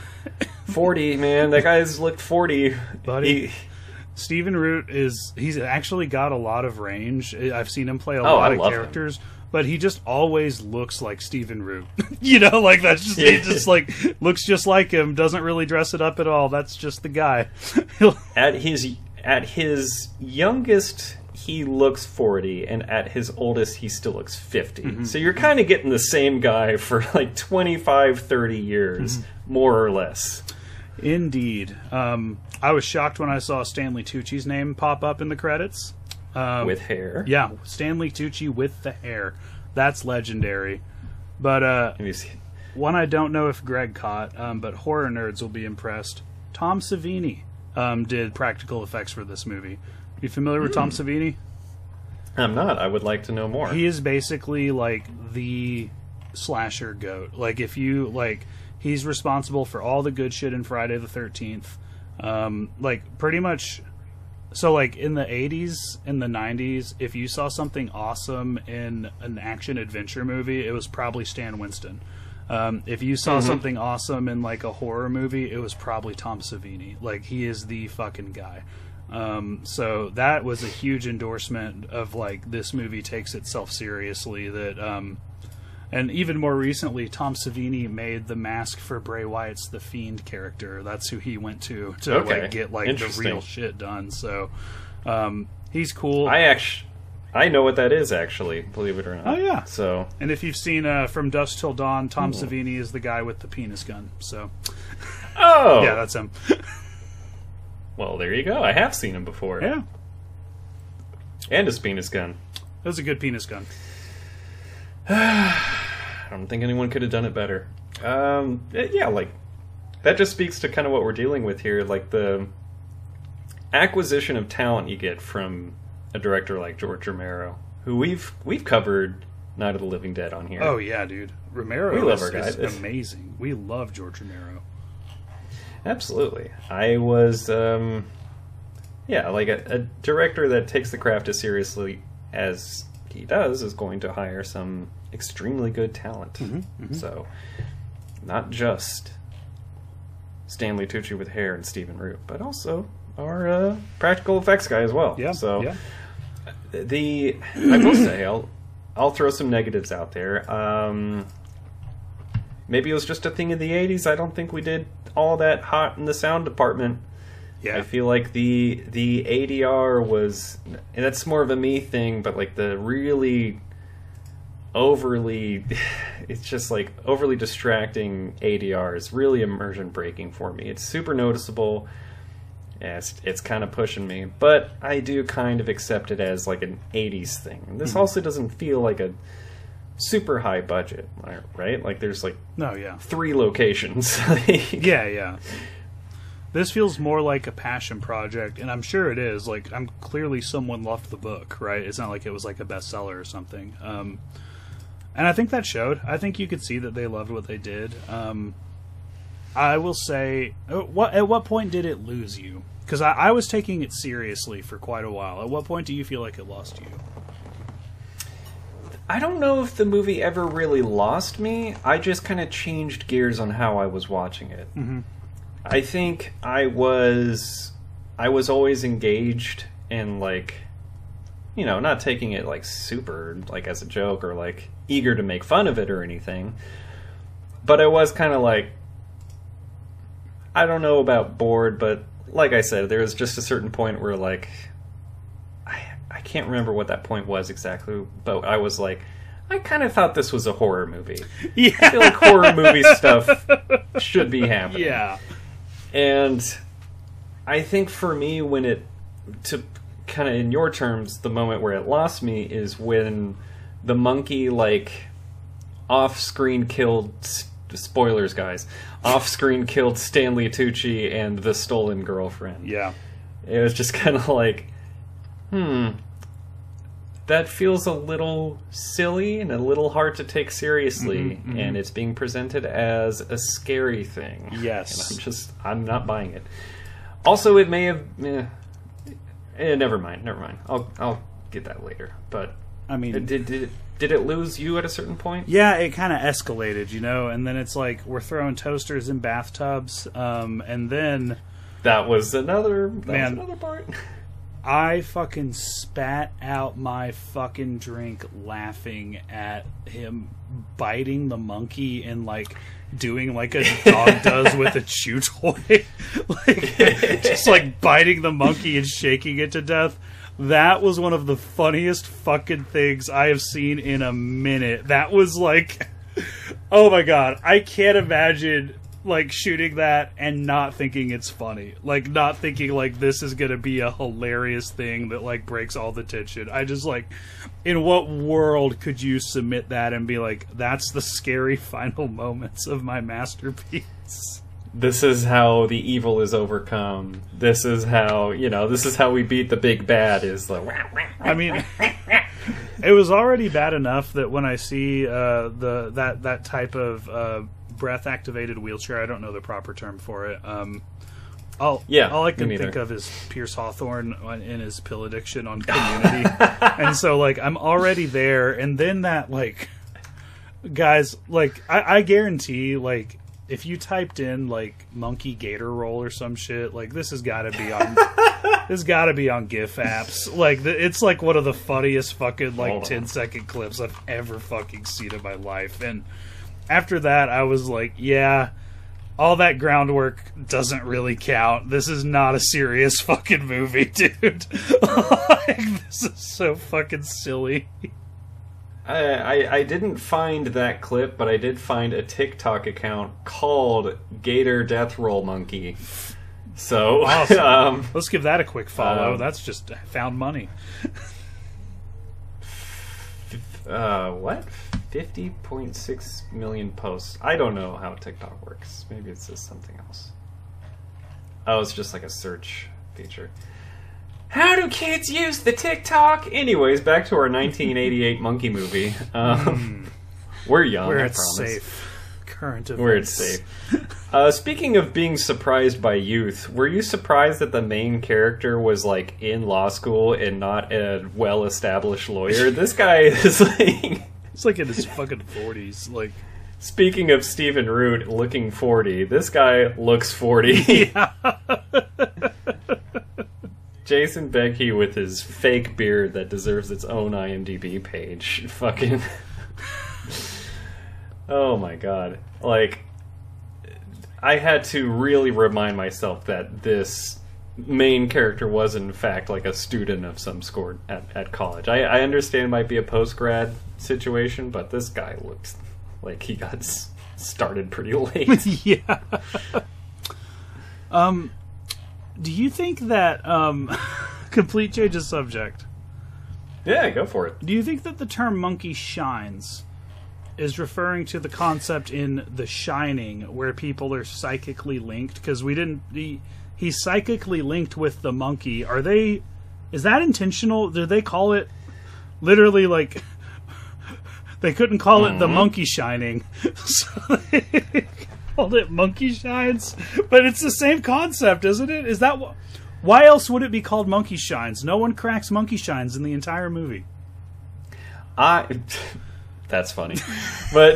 forty. Man, that guy's looked forty, buddy. He, Stephen Root is he's actually got a lot of range. I've seen him play a oh, lot I of love characters. Him. But he just always looks like Stephen Root. You know, like that's just he just like looks just like him, doesn't really dress it up at all. That's just the guy. at his at his youngest he looks forty, and at his oldest he still looks fifty. Mm-hmm. So you're kind of getting the same guy for like twenty-five, thirty years, mm-hmm. more or less. Indeed. Um, I was shocked when I saw Stanley Tucci's name pop up in the credits. Um, with hair. Yeah, Stanley Tucci with the hair. That's legendary. But uh, one I don't know if Greg caught, um, but horror nerds will be impressed. Tom Savini um, did practical effects for this movie. You familiar with mm. Tom Savini? I'm not. I would like to know more. He is basically like the slasher goat. Like if you like, he's responsible for all the good shit in Friday the thirteenth. Um, like pretty much. So, like, in the eighties and the nineties, if you saw something awesome in an action-adventure movie, it was probably Stan Winston. Um, if you saw mm-hmm. something awesome in, like, a horror movie, it was probably Tom Savini. Like, he is the fucking guy. Um, so that was a huge endorsement of, like, this movie takes itself seriously. That, um, and even more recently, Tom Savini made the mask for Bray Wyatt's The Fiend character. That's who he went to to okay. like get like the real shit done. So um, he's cool. I actually, I know what that is actually. Believe it or not. Oh yeah. So and if you've seen uh, From Dusk Till Dawn, Tom Ooh. Savini is the guy with the penis gun. So oh yeah, that's him. Well, there you go. I have seen him before. Yeah. And his penis gun. That was a good penis gun. I don't think anyone could have done it better. Um, yeah, like, that just speaks to kind of what we're dealing with here. Like, the acquisition of talent you get from a director like George Romero, who we've we've covered Night of the Living Dead on here. Oh, yeah, dude. Romero we love is, our guy. is amazing. We love George Romero. Absolutely. I was, um, yeah, like a, a director that takes the craft as seriously as he does is going to hire some extremely good talent. Mm-hmm, mm-hmm. So, not just Stanley Tucci with hair and Stephen Root, but also our uh, practical effects guy as well. Yeah. So, yeah. the I will say I'll I'll throw some negatives out there. Um, maybe it was just a thing in the eighties. I don't think we did all that hot in the sound department. Yeah. I feel like the the A D R was, and that's more of a me thing, but like the really overly, it's just like overly distracting A D R is really immersion breaking for me. It's super noticeable. Yeah, it's, it's kind of pushing me, but I do kind of accept it as like an eighties thing. This mm-hmm. also doesn't feel like a super high budget, right? Like there's like no, yeah, three locations. yeah, yeah. This feels more like a passion project, and I'm sure it is. Like, I'm clearly someone loved the book, right? It's not like it was like a bestseller or something. Um, and I think that showed. I think you could see that they loved what they did. Um, I will say, what at what point did it lose you? Because I, I was taking it seriously for quite a while. At what point do you feel like it lost you? I don't know if the movie ever really lost me. I just kind of changed gears on how I was watching it. Mm-hmm. I think I was I was always engaged and like, you know, not taking it like super like as a joke or like eager to make fun of it or anything. But I was kind of like, I don't know about bored, but like I said, there was just a certain point where like I I can't remember what that point was exactly, but I was like, I kind of thought this was a horror movie. Yeah. I feel like horror movie stuff should be happening. Yeah. And I think for me, when it, to kind of in your terms, the moment where it lost me is when the monkey, like, off-screen killed, spoilers, guys, off-screen killed Stanley Tucci and the stolen girlfriend. Yeah. It was just kind of like, hmm, that feels a little silly and a little hard to take seriously, Mm-hmm, mm-hmm. and it's being presented as a scary thing. Yes. And I'm just, I'm not buying it. Also, it may have, eh, eh, never mind, never mind. I'll, I'll get that later. But I mean, it, did, did, it, did it lose you at a certain point? yeah, it kind of escalated, you know, and then it's like we're throwing toasters in bathtubs, um, and then That was another, that Man. was another part. I fucking spat out my fucking drink laughing at him biting the monkey and like doing like a dog does with a chew toy. Like just like biting the monkey and shaking it to death. That was one of the funniest fucking things I have seen in a minute. That was like, oh my god, I can't imagine like shooting that and not thinking it's funny, like not thinking like this is gonna be a hilarious thing that like breaks all the tension. I just like, in what world could you submit that and be like, that's the scary final moments of my masterpiece? This is how the evil is overcome. This is how, you know, this is how we beat the big bad, is like, I mean, it was already bad enough that when I see uh, the that that type of uh, breath activated wheelchair, I don't know the proper term for it. Um, all Yeah, all I me can neither. think of is Pierce Hawthorne on- in his pill addiction on Community, and so like I'm already there, and then that like, guys, like I, I guarantee like. If you typed in like monkey gator roll or some shit, like this has got to be on, this got to be on GIF apps. Like the, it's like one of the funniest fucking like Hold on. ten second clips I've ever fucking seen in my life. And after that, I was like, yeah, all that groundwork doesn't really count. This is not a serious fucking movie, dude. Like, this is so fucking silly. I, I, I didn't find that clip, but I did find a TikTok account called Gator Death Roll Monkey. So, Awesome. um, Let's give that a quick follow. Um, That's just found money. uh, what? fifty point six million posts. I don't know how TikTok works. Maybe it says something else. Oh, it's just like a search feature. How do kids use the TikTok? Anyways, back to our nineteen eighty-eight monkey movie. Um, we're young, Where I it's promise. safe. Current events. Where it's safe. Uh, speaking of being surprised by youth, were you surprised that the main character was like in law school and not a well-established lawyer? This guy is like. It's like in his fucking forties. Like, Speaking of Stephen Root looking forty, this guy looks forty. yeah. Jason Beckey with his fake beard that deserves its own IMDb page. Fucking. Oh my god. Like, I had to really remind myself that this main character was, in fact, like a student of some sort at, at college. I, I understand it might be a post grad situation, but this guy looks like he got s- started pretty late. Yeah. Um, do you think that, um, complete change of subject, Yeah, go for it. do you think that the term monkey shines is referring to the concept in The Shining where people are psychically linked? Because we didn't, he, he's psychically linked with the monkey. Are they, is that intentional? Do they call it literally like, they couldn't call it the monkey shining, so they called it monkey shines? But it's the same concept, isn't it? Is that wh- why else would it be called monkey shines? No one cracks monkey shines in the entire movie. I. That's funny. But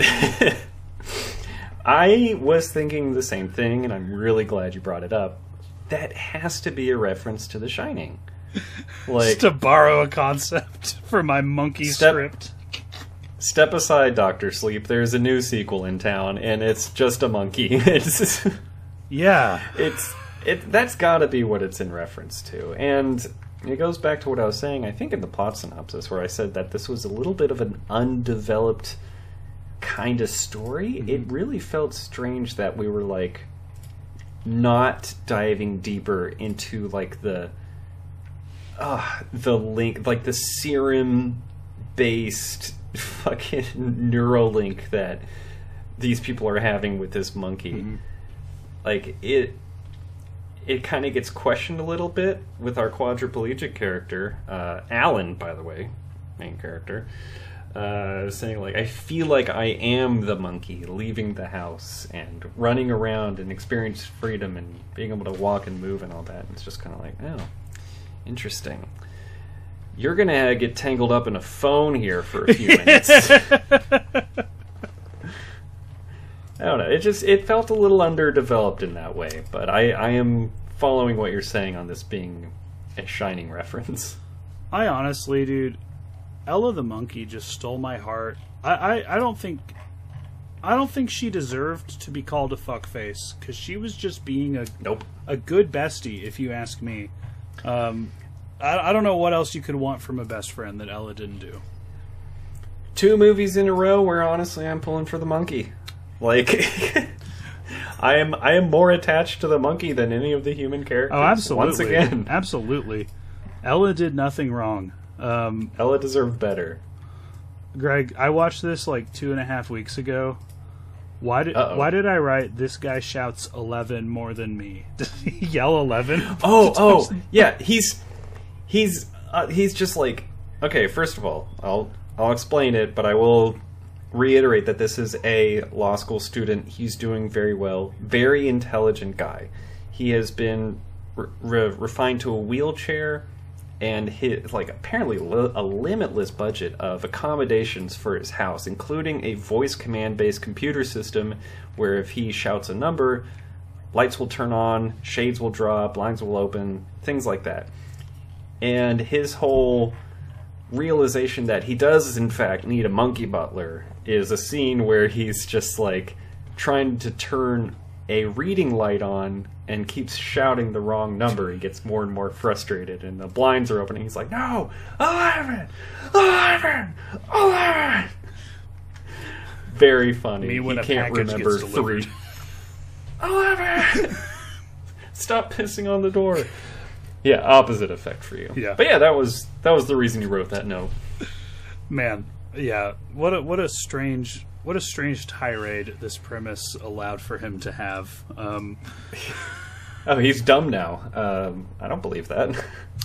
I was thinking the same thing, and I'm really glad you brought it up. That has to be a reference to The Shining. Like, Just to borrow a concept for my monkey Step- script. step aside, Doctor Sleep. There's a new sequel in town, and it's just a monkey. It's Yeah. it's it. That's got to be what it's in reference to. And It goes back to what I was saying, I think, in the plot synopsis, where I said that this was a little bit of an undeveloped kind of story. Mm-hmm. It really felt strange that we were, like, not diving deeper into, like, the... Uh, the link, like, the serum-based fucking Neuralink that these people are having with this monkey. Mm-hmm. Like, it... It kind of gets questioned a little bit with our quadriplegic character, uh, Alan, by the way, main character, uh, saying, like, I feel like I am the monkey leaving the house and running around and experiencing freedom and being able to walk and move and all that. And it's just kind of like, oh, interesting. You're going to get tangled up in a phone here for a few minutes. I don't know. It just it felt a little underdeveloped in that way, but I, I am following what you're saying on this being a Shining reference. I honestly, dude, Ella the monkey just stole my heart. I, I, I don't think I don't think she deserved to be called a fuckface, because she was just being a nope a good bestie, if you ask me. Um, I, I don't know what else you could want from a best friend that Ella didn't do. Two movies in a row where honestly I'm pulling for the monkey. Like, I am I am more attached to the monkey than any of the human characters. Oh, absolutely. Once again. Absolutely. Ella did nothing wrong. Um, Ella deserved better. Greg, I watched this like two and a half weeks ago. Why did Uh-oh. Why did I write, this guy shouts eleven more than me? Did he yell eleven? Oh, oh, yeah, he's, he's, uh, he's just like, okay, first of all, I'll, I'll explain it, but I will... reiterate that this is a law school student. He's doing very well. Very intelligent guy. He has been re- re- refined to a wheelchair, and his, like, apparently li- a limitless budget of accommodations for his house, including a voice command-based computer system where if he shouts a number, lights will turn on, shades will drop, blinds will open, things like that. And his whole realization that he does in fact need a monkey butler is a scene where he's just like trying to turn a reading light on and keeps shouting the wrong number. He gets more and more frustrated and the blinds are opening. He's like, no, eleven, eleven, eleven. Very funny. Me when he a can't package remember gets delivered. three. eleven. Stop pissing on the door. Yeah, opposite effect for you. Yeah. But yeah, that was that was the reason you wrote that note. Man, yeah. What a what a strange what a strange tirade this premise allowed for him to have. Um, oh, he's dumb now. Um, I don't believe that.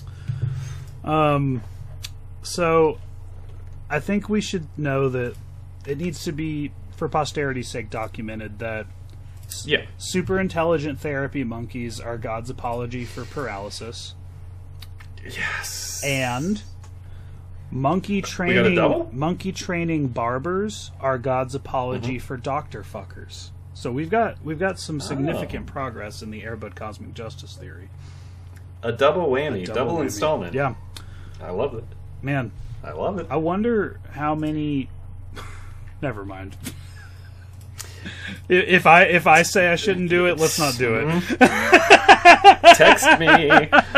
um, so I think we should know that it needs to be, for posterity's sake, documented that yeah. super intelligent therapy monkeys are God's apology for paralysis. Yes. And monkey training monkey training barbers are God's apology mm-hmm. for doctor fuckers. So we've got we've got some significant oh. progress in the Airbud cosmic justice theory. A double whammy, A double, double whammy. installment. Yeah. I love it. Man, I love it. I wonder how many never mind. If I if I say I shouldn't do it, let's not do it. Text me.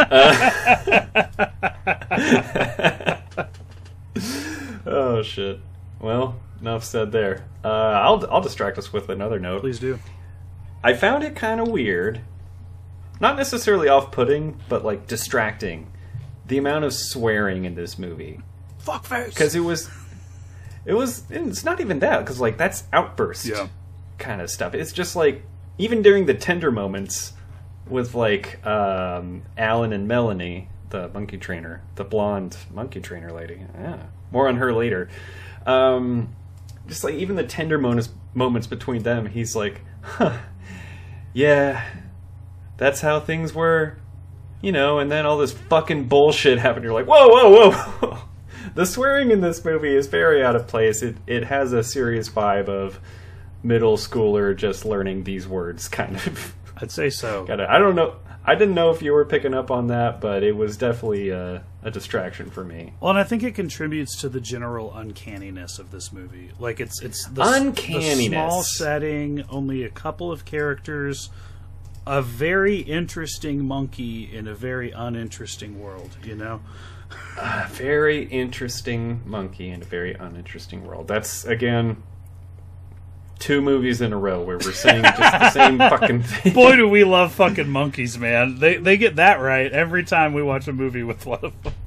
Uh, oh shit. Well, enough said there. Uh, I'll I'll distract us with another note. Please do. I found it kind of weird, not necessarily off-putting, but like distracting. The amount of swearing in this movie. Fuckface. Because it was, it was. It's not even that. Because like that's outburst. Yeah. Kind of stuff. It's just like even during the tender moments with like um, Alan and Melanie, the monkey trainer, the blonde monkey trainer lady. Yeah, more on her later. Um, just like even the tender moments moments between them, he's like, huh, yeah, that's how things were, you know. And then all this fucking bullshit happened. You're like, whoa, whoa, whoa. The swearing in this movie is very out of place. It it has a serious vibe of middle schooler just learning these words, kind of. I'd say so. Gotta, I don't know. I didn't know if you were picking up on that, but it was definitely a, a distraction for me. Well, and I think it contributes to the general uncanniness of this movie. Like it's it's the, uncanniness, the small setting, only a couple of characters, a very interesting monkey in a very uninteresting world, you know? A very interesting monkey in a very uninteresting world. That's, again, two movies in a row where we're saying just the same fucking thing. Boy, do we love fucking monkeys, man. They they get that right every time we watch a movie with one of them.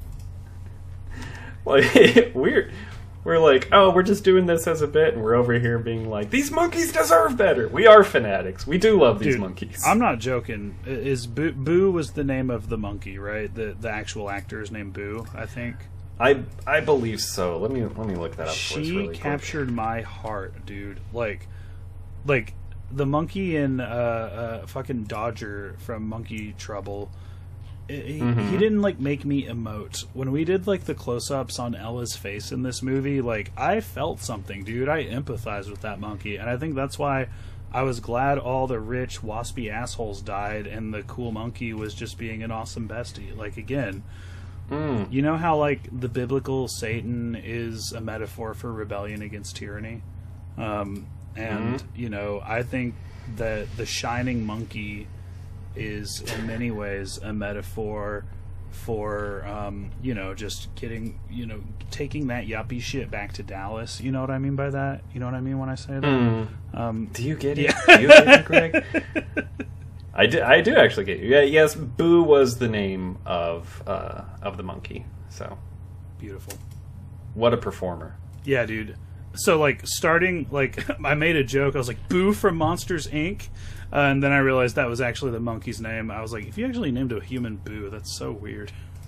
Like, we're, we're like, oh, we're just doing this as a bit, and we're over here being like, these monkeys deserve better. We are fanatics. We do love these Dude, monkeys. I'm not joking. Is Boo, Boo was the name of the monkey, right? The the actual actor is named Boo, I think. I I believe so. Let me let me look that up for us She really captured quick. my heart, dude. Like, like the monkey in uh, uh, fucking Dodger from Monkey Trouble. He, Mm-hmm. he didn't like make me emote when we did like the close-ups on Ella's face in this movie. Like, I felt something, dude. I empathized with that monkey, and I think that's why I was glad all the rich waspy assholes died, and the cool monkey was just being an awesome bestie. Like, again, Mm. you know how like the biblical Satan is a metaphor for rebellion against tyranny, um, and Mm-hmm. you know, I think that the shining monkey is in many ways a metaphor for um, you know, just getting, you know, taking that yuppie shit back to Dallas. You know what I mean by that? You know what I mean when I say that? Mm. Um, Do you get it? yeah. Do you get it, Greg? I do, I do actually get you. Yeah, yes, Boo was the name of uh, of the monkey. So, Beautiful. what a performer. Yeah, dude. So, like, starting, like, I made a joke. I was like, Boo from Monsters, Incorporated. Uh, and then I realized that was actually the monkey's name. I was like, if you actually named a human Boo, that's so weird.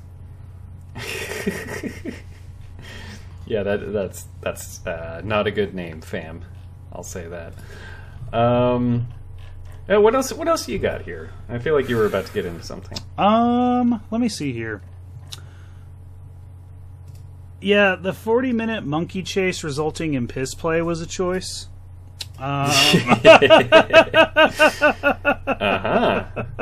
Yeah, that that's that's uh, not a good name, fam. I'll say that. Um, yeah, what else? What else you got here? I feel like you were about to get into something. Um, let me see here. Yeah, the forty-minute monkey chase resulting in piss play was a choice. Um, Uh huh.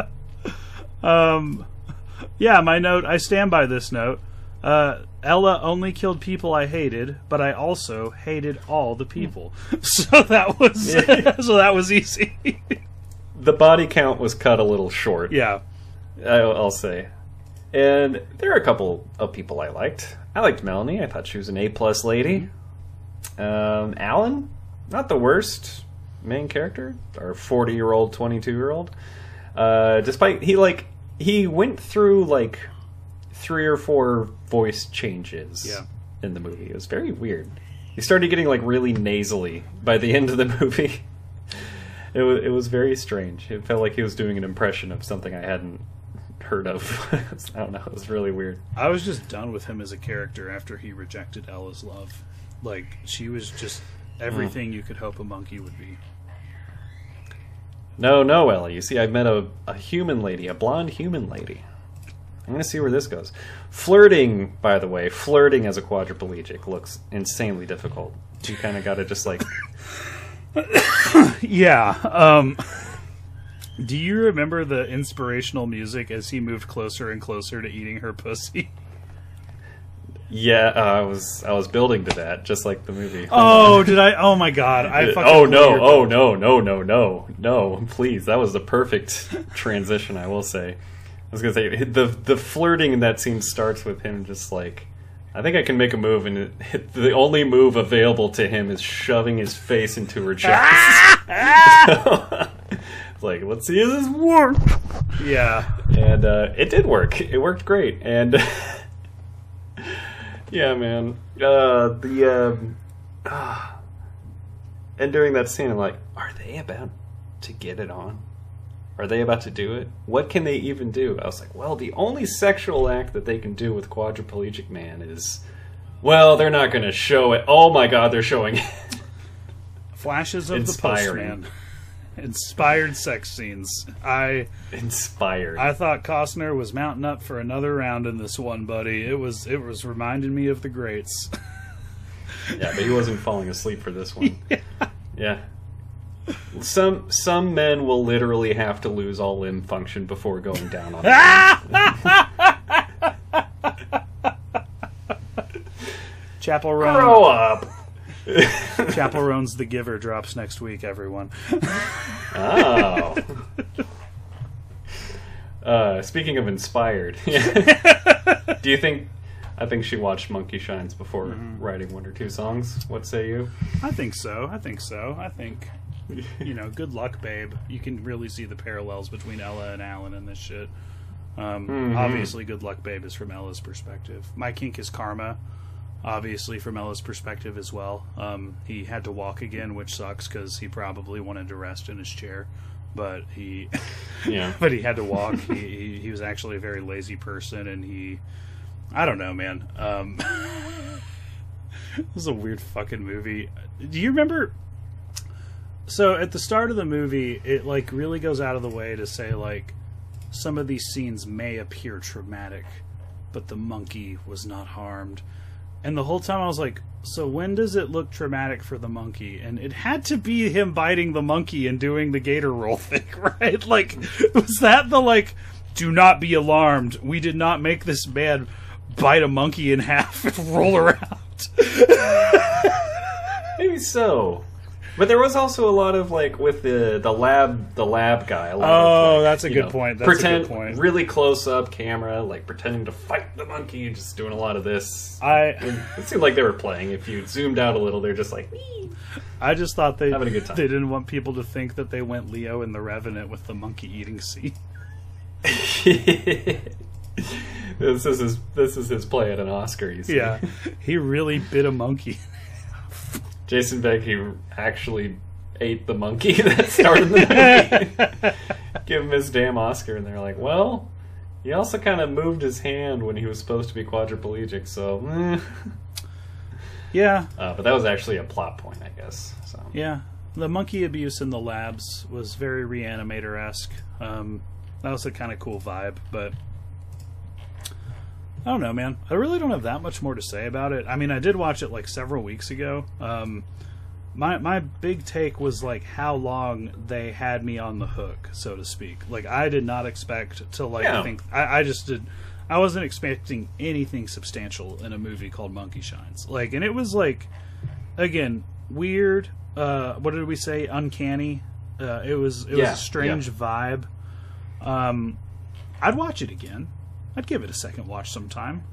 um, yeah, my note, I stand by this note. Uh, Ella only killed people I hated, but I also hated all the people. So that was so that was easy. The body count was cut a little short. Yeah. I'll, I'll say. And there are a couple of people I liked. I liked Melanie. I thought she was an A plus lady. Um, Alan, not the worst main character. Our forty year old, twenty-two year old. Uh, despite he like he went through like three or four voice changes Yeah. in the movie. It was very weird. He started getting like really nasally by the end of the movie. It was it was very strange. It felt like he was doing an impression of something I hadn't heard of. I don't know. It was really weird. I was just done with him as a character after he rejected Ella's love. Like, she was just everything you could hope a monkey would be. No, no, Ellie. You see, I met a, a human lady, a blonde human lady. I'm going to see where this goes. Flirting, by the way, flirting as a quadriplegic looks insanely difficult. You kind of got to just like... Yeah. Um, do you remember the inspirational music as he moved closer and closer to eating her pussy? Yeah, uh, I was I was building to that, just like the movie. Oh, did I? Oh my god! I fucking oh blew no! your Oh boat. no! No! No! No! No! Please, that was the perfect transition. I will say. I was gonna say the the flirting in that scene starts with him just like, I think I can make a move, and it, the only move available to him is shoving his face into her chest. It's like, let's see if this works. Yeah. And uh, it did work. It worked great. And yeah, man. Uh, the um, ah. And during that scene, I'm like, are they about to get it on? Are they about to do it? What can they even do? I was like, well, the only sexual act that they can do with quadriplegic man is, well, they're not going to show it. Oh my god, they're showing it. Flashes of Inspiring. the Postman. Inspired sex scenes. I Inspired. I thought Costner was mounting up for another round in this one, buddy. It was it was reminding me of the greats. Yeah, but he wasn't falling asleep for this one. Yeah. yeah. Some some men will literally have to lose all limb function before going down on them. Chapel Roan. Grow up. Chapel Roan's The Giver drops next week, everyone. Oh. Uh, speaking of inspired, do you think? I think she watched Monkey Shines before mm-hmm. writing one or two songs. What say you? I think so. I think so. I think, you know, Good Luck, Babe. You can really see the parallels between Ella and Alan in this shit. Um, mm-hmm. Obviously, Good Luck, Babe is from Ella's perspective. My Kink is Karma, obviously from Ella's perspective as well. Um, he had to walk again, which sucks because he probably wanted to rest in his chair. But he, yeah. but he had to walk. he, he he was actually a very lazy person, and he, I don't know, man. Um, this is a weird fucking movie. Do you remember? So at the start of the movie, it like really goes out of the way to say like some of these scenes may appear traumatic, but the monkey was not harmed. And the whole time I was like, so when does it look traumatic for the monkey? And it had to be him biting the monkey and doing the gator roll thing, right? Like, was that the, like, do not be alarmed. We did not make this man bite a monkey in half and roll around. Maybe so. But there was also a lot of, like, with the the lab the lab guy. A lot oh, of, like, that's a good know, point. That's pretend, a good point. Really close-up camera, like, pretending to fight the monkey, just doing a lot of this. I It, it seemed like they were playing. If you zoomed out a little, they're just like, wee. I just thought they, having a good time. They didn't want people to think that they went Leo in The Revenant with the monkey eating scene. This is his, this is his play at an Oscar, you see. Yeah, he really bit a monkey. Jason Becky actually ate the monkey that started the movie. Give him his damn Oscar, and they're like, well, he also kind of moved his hand when he was supposed to be quadriplegic, so... Eh. Yeah. Uh, but that was actually a plot point, I guess. So. Yeah. The monkey abuse in the labs was very Reanimator-esque. Um, that was a kind of cool vibe, but... I don't know, man. I really don't have that much more to say about it. I mean, I did watch it like several weeks ago. Um, my my big take was like how long they had me on the hook, so to speak. Like I did not expect to like yeah. think. I, I just did. I wasn't expecting anything substantial in a movie called Monkey Shines. Like, and it was like, again, weird. Uh, what did we say? Uncanny. Uh, it was it yeah. was a strange yeah. vibe. Um, I'd watch it again. I'd give it a second watch sometime.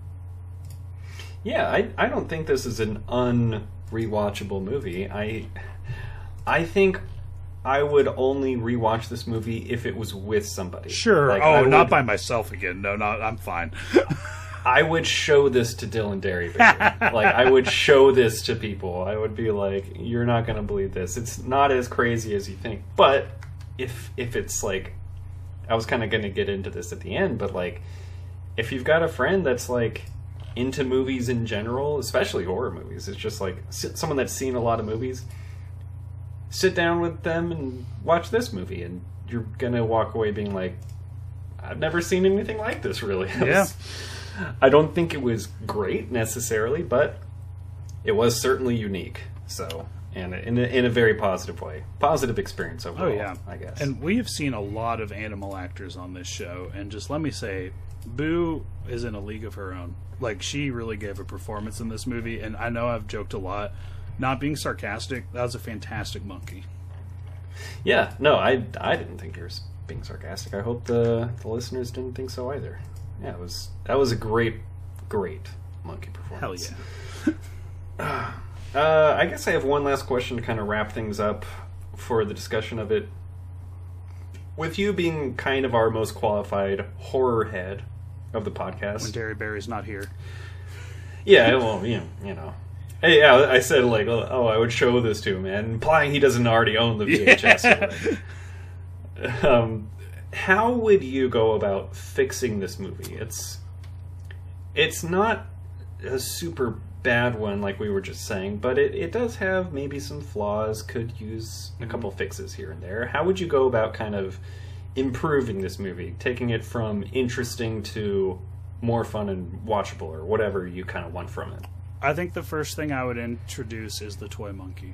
Yeah, I I don't think this is an unrewatchable movie. I I think I would only rewatch this movie if it was with somebody. Sure. Like, oh, would, not by myself again. No, not. I'm fine. I would show this to Dylan Derryberry. Like, I would show this to people. I would be like, you're not going to believe this. It's not as crazy as you think. But if if it's like... I was kind of going to get into this at the end, but like, if you've got a friend that's like into movies in general, especially horror movies, it's just like someone that's seen a lot of movies, sit down with them and watch this movie, and you're going to walk away being like, I've never seen anything like this, really. Yeah. I don't think it was great necessarily, but it was certainly unique. So... And in a, in a very positive way. Positive experience overall, oh, yeah. I guess. And we have seen a lot of animal actors on this show, and just let me say, Boo is in a league of her own. Like, she really gave a performance in this movie, and I know I've joked a lot. Not being sarcastic, that was a fantastic monkey. Yeah, no, I, I didn't think you were being sarcastic. I hope the, the listeners didn't think so either. Yeah, it was that was a great, great monkey performance. Hell yeah. Uh, I guess I have one last question to kind of wrap things up for the discussion of it. With you being kind of our most qualified horror head of the podcast... When Derryberry's not here. Yeah, well, you know, you know. Hey, yeah, I said, like, oh, I would show this to him, and implying he doesn't already own the V H S. Yeah. um, how would you go about fixing this movie? It's, it's not a super... bad one like we were just saying, but it, it does have maybe some flaws, could use a couple fixes here and there. How would you go about kind of improving this movie, taking it from interesting to more fun and watchable, or whatever you kind of want from it? I think the first thing I would introduce is the toy monkey.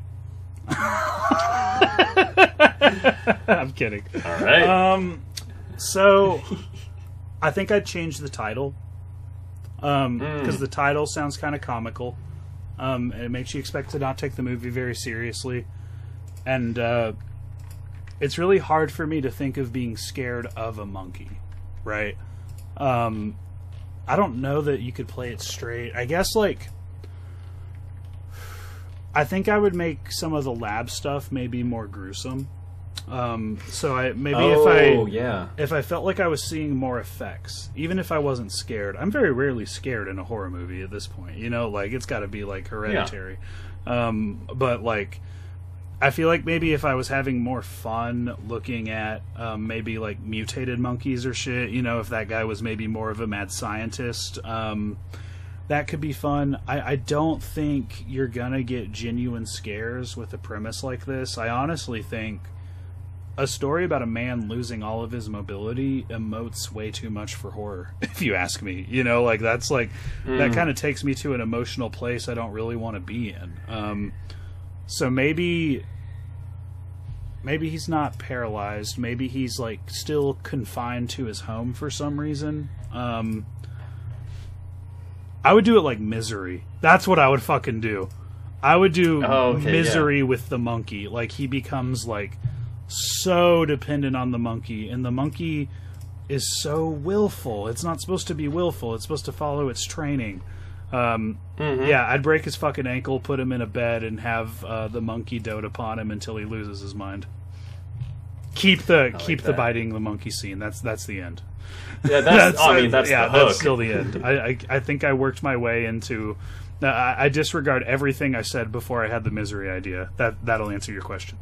I'm kidding. All right. Um, so I think I'd change the title. Um, because mm. the title sounds kind of comical. Um, and it makes you expect to not take the movie very seriously. And uh, it's really hard for me to think of being scared of a monkey. right? Um, I don't know that you could play it straight. I guess, like, I think I would make some of the lab stuff maybe more gruesome. Um, so I maybe oh, if I yeah. if I felt like I was seeing more effects, even if I wasn't scared. I'm very rarely scared in a horror movie at this point. You know, like it's got to be like Hereditary. Yeah. Um, but like, I feel like maybe if I was having more fun looking at um, maybe like mutated monkeys or shit, you know, if that guy was maybe more of a mad scientist, um, that could be fun. I, I don't think you're gonna get genuine scares with a premise like this. I honestly think a story about a man losing all of his mobility emotes way too much for horror, if you ask me. You know, like that's like mm. that kind of takes me to an emotional place I don't really want to be in. Um, so maybe maybe he's not paralyzed. Maybe he's like still confined to his home for some reason. Um, I would do it like Misery. That's what I would fucking do. I would do oh, okay, Misery yeah. with the monkey. Like he becomes like so dependent on the monkey, and the monkey is so willful. It's not supposed to be willful. It's supposed to follow its training. Um, mm-hmm. Yeah, I'd break his fucking ankle, put him in a bed, and have uh, the monkey dote upon him until he loses his mind. Keep the like keep that. the biting the monkey scene. That's that's the end. Yeah, that's. that's I mean, that's yeah, the hook. That's still the end. I, I I think I worked my way into. I, I disregard everything I said before I had the Misery idea. That that'll answer your question.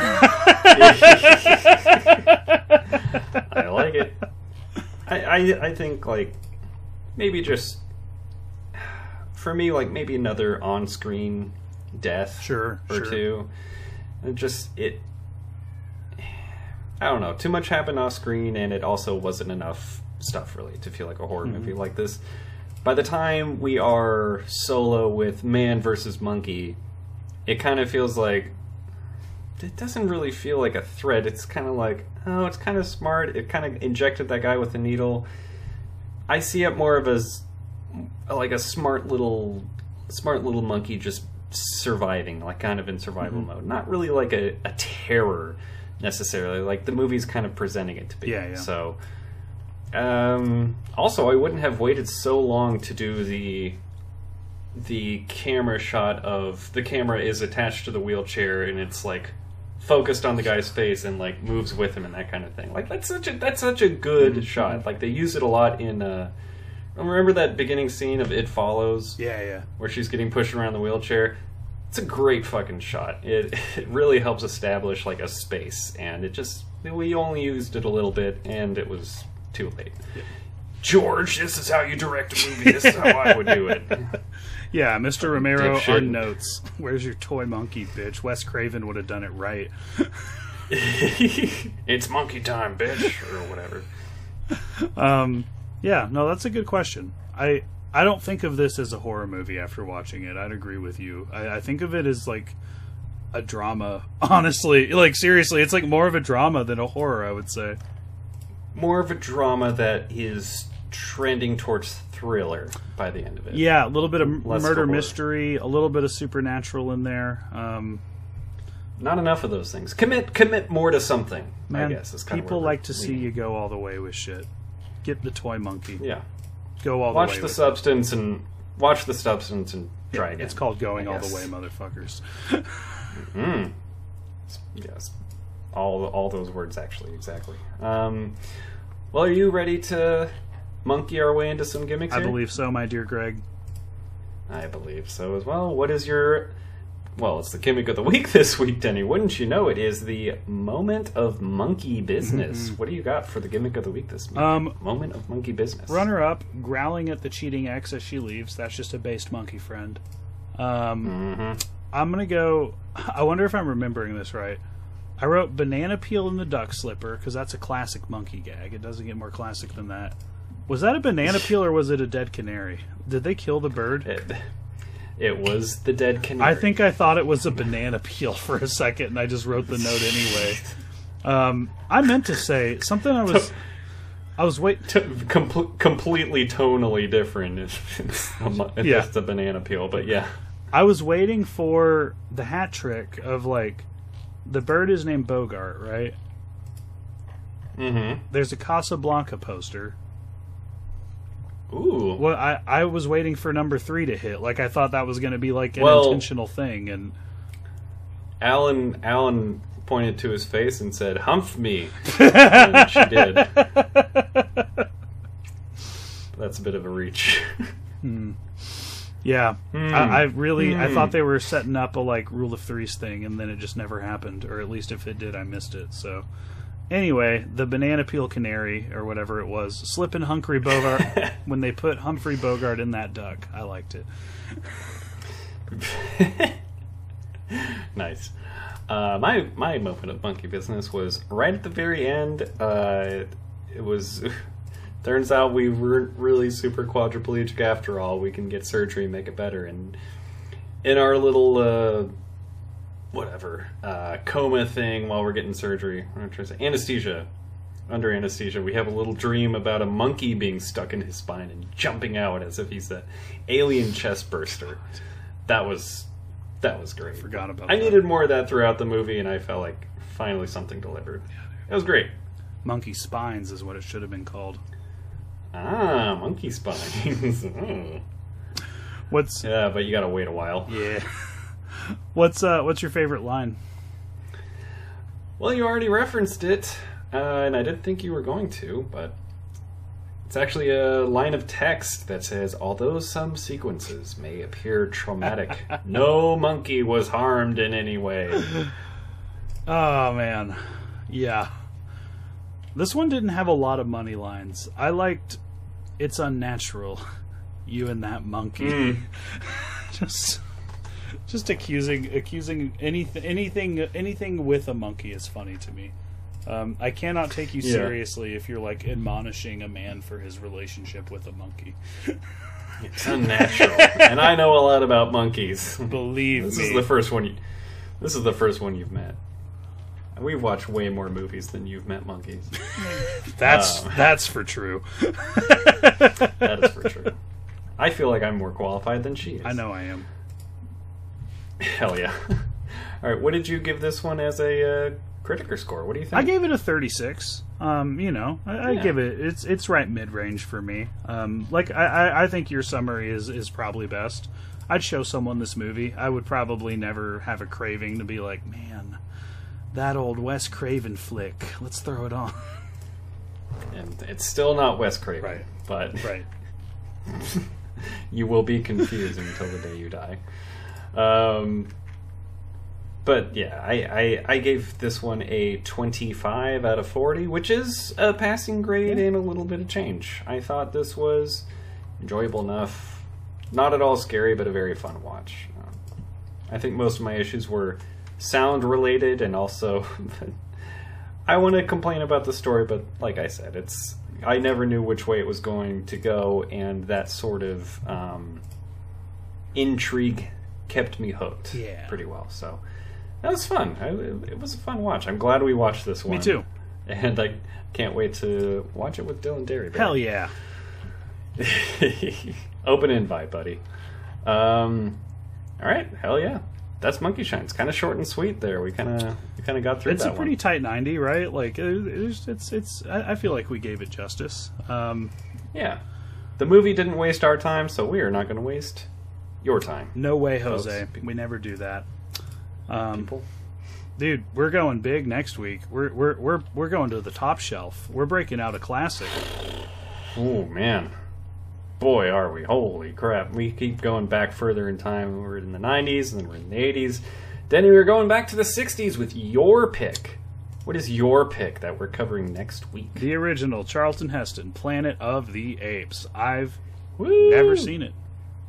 I like it. I, I I think like maybe just for me like maybe another on-screen death sure or sure. two. And just it. I don't know. Too much happened off screen, and it also wasn't enough stuff really to feel like a horror mm-hmm. movie like this. By the time we are solo with man versus monkey, it kind of feels like it doesn't really feel like a threat. It's kind of like, oh, it's kind of smart. It kind of injected that guy with a needle. I see it more of as like a smart little, smart little monkey just surviving, like kind of in survival mm-hmm. mode. Not really like a, a terror necessarily. Like the movie's kind of presenting it to be. Yeah, yeah. So. Um, also, I wouldn't have waited so long to do the the camera shot of the camera is attached to the wheelchair and it's like focused on the guy's face and like moves with him and that kind of thing. Like that's such a that's such a good mm-hmm. shot. Like they use it a lot in. Uh, remember that beginning scene of It Follows? Yeah, yeah. Where she's getting pushed around the wheelchair. It's a great fucking shot. It it really helps establish like a space, and it just we only used it a little bit, and it was. Too late. Yeah. George, this is how you direct a movie. This is how I would do it. Yeah, Mister Romero on notes. Where's your toy monkey, bitch? Wes Craven would have done it right. It's monkey time, bitch, or whatever. Um, yeah, no, that's a good question. I I don't think of this as a horror movie after watching it. I'd agree with you. I, I think of it as like a drama. Honestly, like seriously, it's like more of a drama than a horror, I would say. More of a drama that is trending towards thriller by the end of it. Yeah, a little bit of Less murder horror. mystery, a little bit of supernatural in there. Um, Not enough of those things. Commit commit more to something, man, I guess. Is kind people of like to leading. see you go all the way with shit. Get the toy monkey. Yeah. Go all watch the way the with substance it. and watch the substance and try yeah, again. It's called going all the way, motherfuckers. mm. Yes. All all those words actually, exactly. Um, well, are you ready to monkey our way into some gimmicks I here? believe so, my dear Greg. I believe so as well. What is your... Well, it's the gimmick of the week this week, Denny. Wouldn't you know it is the moment of monkey business. Mm-hmm. What do you got for the gimmick of the week this week? Um, moment of monkey business. Runner-up, growling at the cheating ex as she leaves. That's just a based monkey friend. Um, mm-hmm. I'm going to go... I wonder if I'm remembering this right. I wrote banana peel in the duck slipper because that's a classic monkey gag. It doesn't get more classic than that. Was that a banana peel or was it a dead canary? Did they kill the bird? It, it was the dead canary. I think I thought it was a banana peel for a second, and I just wrote the note anyway. Um, I meant to say something. I was, I was wait. T- com- completely tonally different. It's, it's, a, it's yeah. just a banana peel, but yeah. I was waiting for the hat trick of like, the bird is named Bogart, right? Mm-hmm. There's a Casablanca poster. Ooh. Well, I, I was waiting for number three to hit. Like, I thought that was going to be, like, an Well, intentional thing, and... Alan Alan pointed to his face and said, "Humph me." And she did. That's a bit of a reach. Hmm. Yeah. Hmm. I, I really... I Hmm. thought they were setting up a, like, Rule of Threes thing, and then it just never happened. Or at least if it did, I missed it, so... Anyway, the banana peel canary, or whatever it was, slipping Humphrey Bogart... when they put Humphrey Bogart in that duck, I liked it. Nice. Uh, my my moment of monkey business was right at the very end. Uh, it was... Turns out we weren't really super quadriplegic after all. We can get surgery and make it better. And in our little, uh, whatever, uh, coma thing while we're getting surgery, I'm trying to say, anesthesia, under anesthesia, we have a little dream about a monkey being stuck in his spine and jumping out as if he's an alien chest burster. That was, that was great. Forgot about I that. needed more of that throughout the movie, and I felt like finally something delivered. It was great. Monkey Spines is what it should have been called. Ah, monkey spines. Oh. What's... Yeah, but you gotta wait a while. Yeah. What's uh what's your favorite line? Well, you already referenced it, uh, and I didn't think you were going to, but it's actually a line of text that says, "Although some sequences may appear traumatic, no monkey was harmed in any way." Oh man. Yeah. This one didn't have a lot of money lines. I liked "It's unnatural, you and that monkey." Mm. just just accusing accusing anything anything anything with a monkey is funny to me. Um, I cannot take you Yeah. seriously if you're like admonishing a man for his relationship with a monkey. It's unnatural, and I know a lot about monkeys. Believe This me. is the first one. You, this is the first one you've met. We've watched way more movies than you've met monkeys. That's Um, that's for true. That is for true. I feel like I'm more qualified than she is. I know I am. Hell yeah. All right, what did you give this one as a uh, critiker score? What do you think? I gave it a thirty-six. Um, you know, I, I Yeah. give it it's it's right mid range for me. Um, like I, I, I think your summary is is probably best. I'd show someone this movie. I would probably never have a craving to be like, man, that old Wes Craven flick. Let's throw it on. And it's still not Wes Craven, Right. but Right. you will be confused until the day you die. Um, but yeah, I, I, I gave this one a twenty-five out of forty, which is a passing grade and a little bit of change. I thought this was enjoyable enough. Not at all scary, but a very fun watch. Um, I think most of my issues were sound related, and also I want to complain about the story, but like I said, it's I never knew which way it was going to go, and that sort of um, intrigue kept me hooked Yeah. pretty well. So that was fun. I, it was a fun watch. I'm glad we watched this one. Me too. And I can't wait to watch it with Dylan Derryberry. Hell yeah. Open invite, buddy. Um, all right, hell yeah. That's Monkey Shine. It's kind of short and sweet there. We kind of we kind of got through It's that a pretty one. tight ninety, right? Like it- it's it's it's. I I feel like we gave it justice. Um, Yeah. The movie didn't waste our time, so we are not going to waste your time. no way, Jose. Folks. We never do that. Um, People. Dude, we're going big next week. We're we're we're we're going to the top shelf. We're breaking out a classic. Oh, man. Boy, are we. Holy crap. We keep going back further in time. We were in the nineties, and then we're in the eighties. Then we were going back to the sixties with your pick. What is your pick that we're covering next week? The original Charlton Heston, Planet of the Apes. I've Woo! never seen it.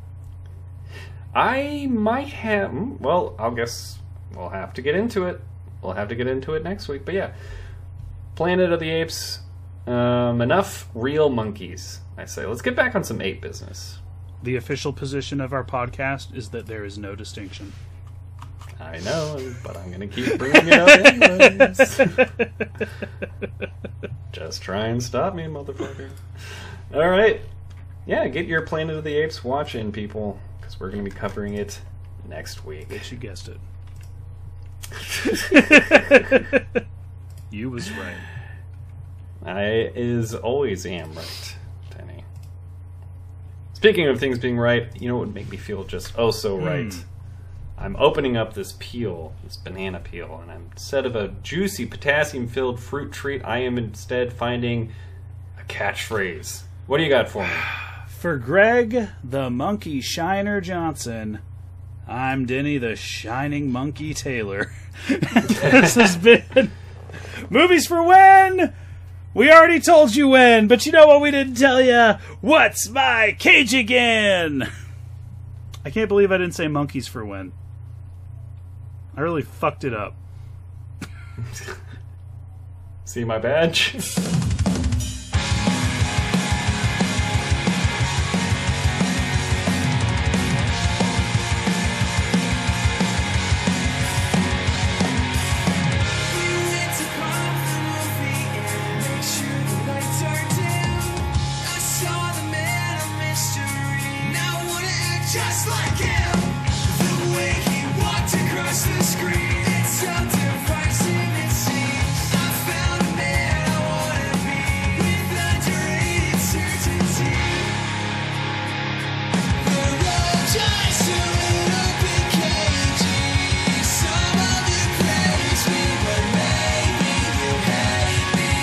I might have. mm, Well, I'll guess we'll have to get into it. We'll have to get into it next week. But yeah, Planet of the Apes. Um, enough real monkeys, I say. Let's get back on some ape business. The official position of our podcast is that there is no distinction. I know, but I'm going to keep bringing it up anyways. Just try and stop me, motherfucker. All right. Yeah, get your Planet of the Apes watch in, people, because we're going to be covering it next week. Bitch, you guessed it. You was right. I is always am right, Denny. Speaking of things being right, you know what would make me feel just oh so right? Mm. I'm opening up this peel, this banana peel, and I'm, instead of a juicy potassium-filled fruit treat, I am instead finding a catchphrase. What do you got for me? For Greg the Monkey Shiner Johnson, I'm Denny the Shining Monkey Taylor. This has been Movies for When! We already told you when, but you know what we didn't tell you? What's my cage again? I can't believe I didn't say Monkeys for When. I really fucked it up. See my badge? Just like him, the way he walked across the screen, it's so divisive it seems. I found a man I wanna be, with underrated certainty. The road just a little bit cagey. Some of you praise me, but maybe you hate me.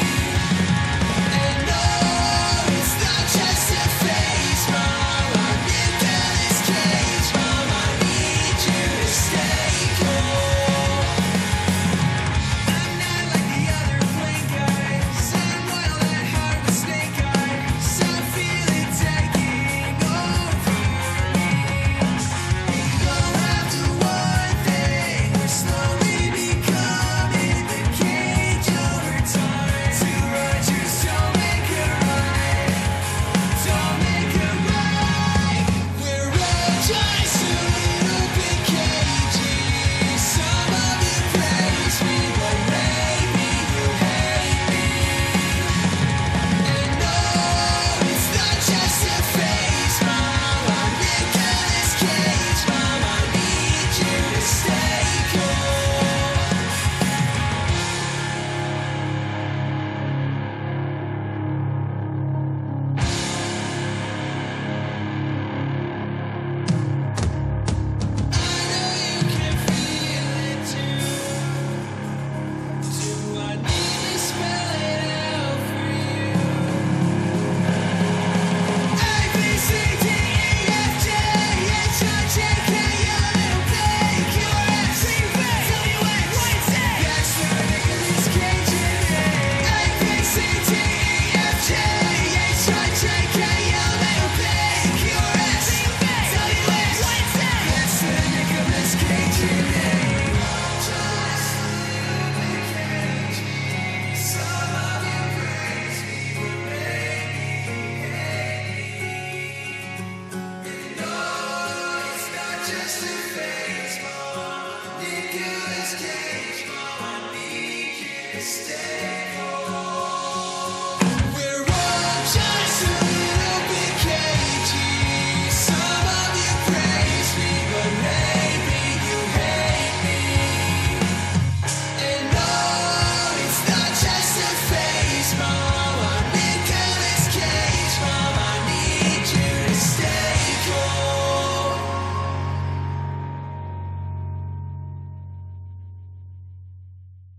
And no, it's not just a phase, Mom. Just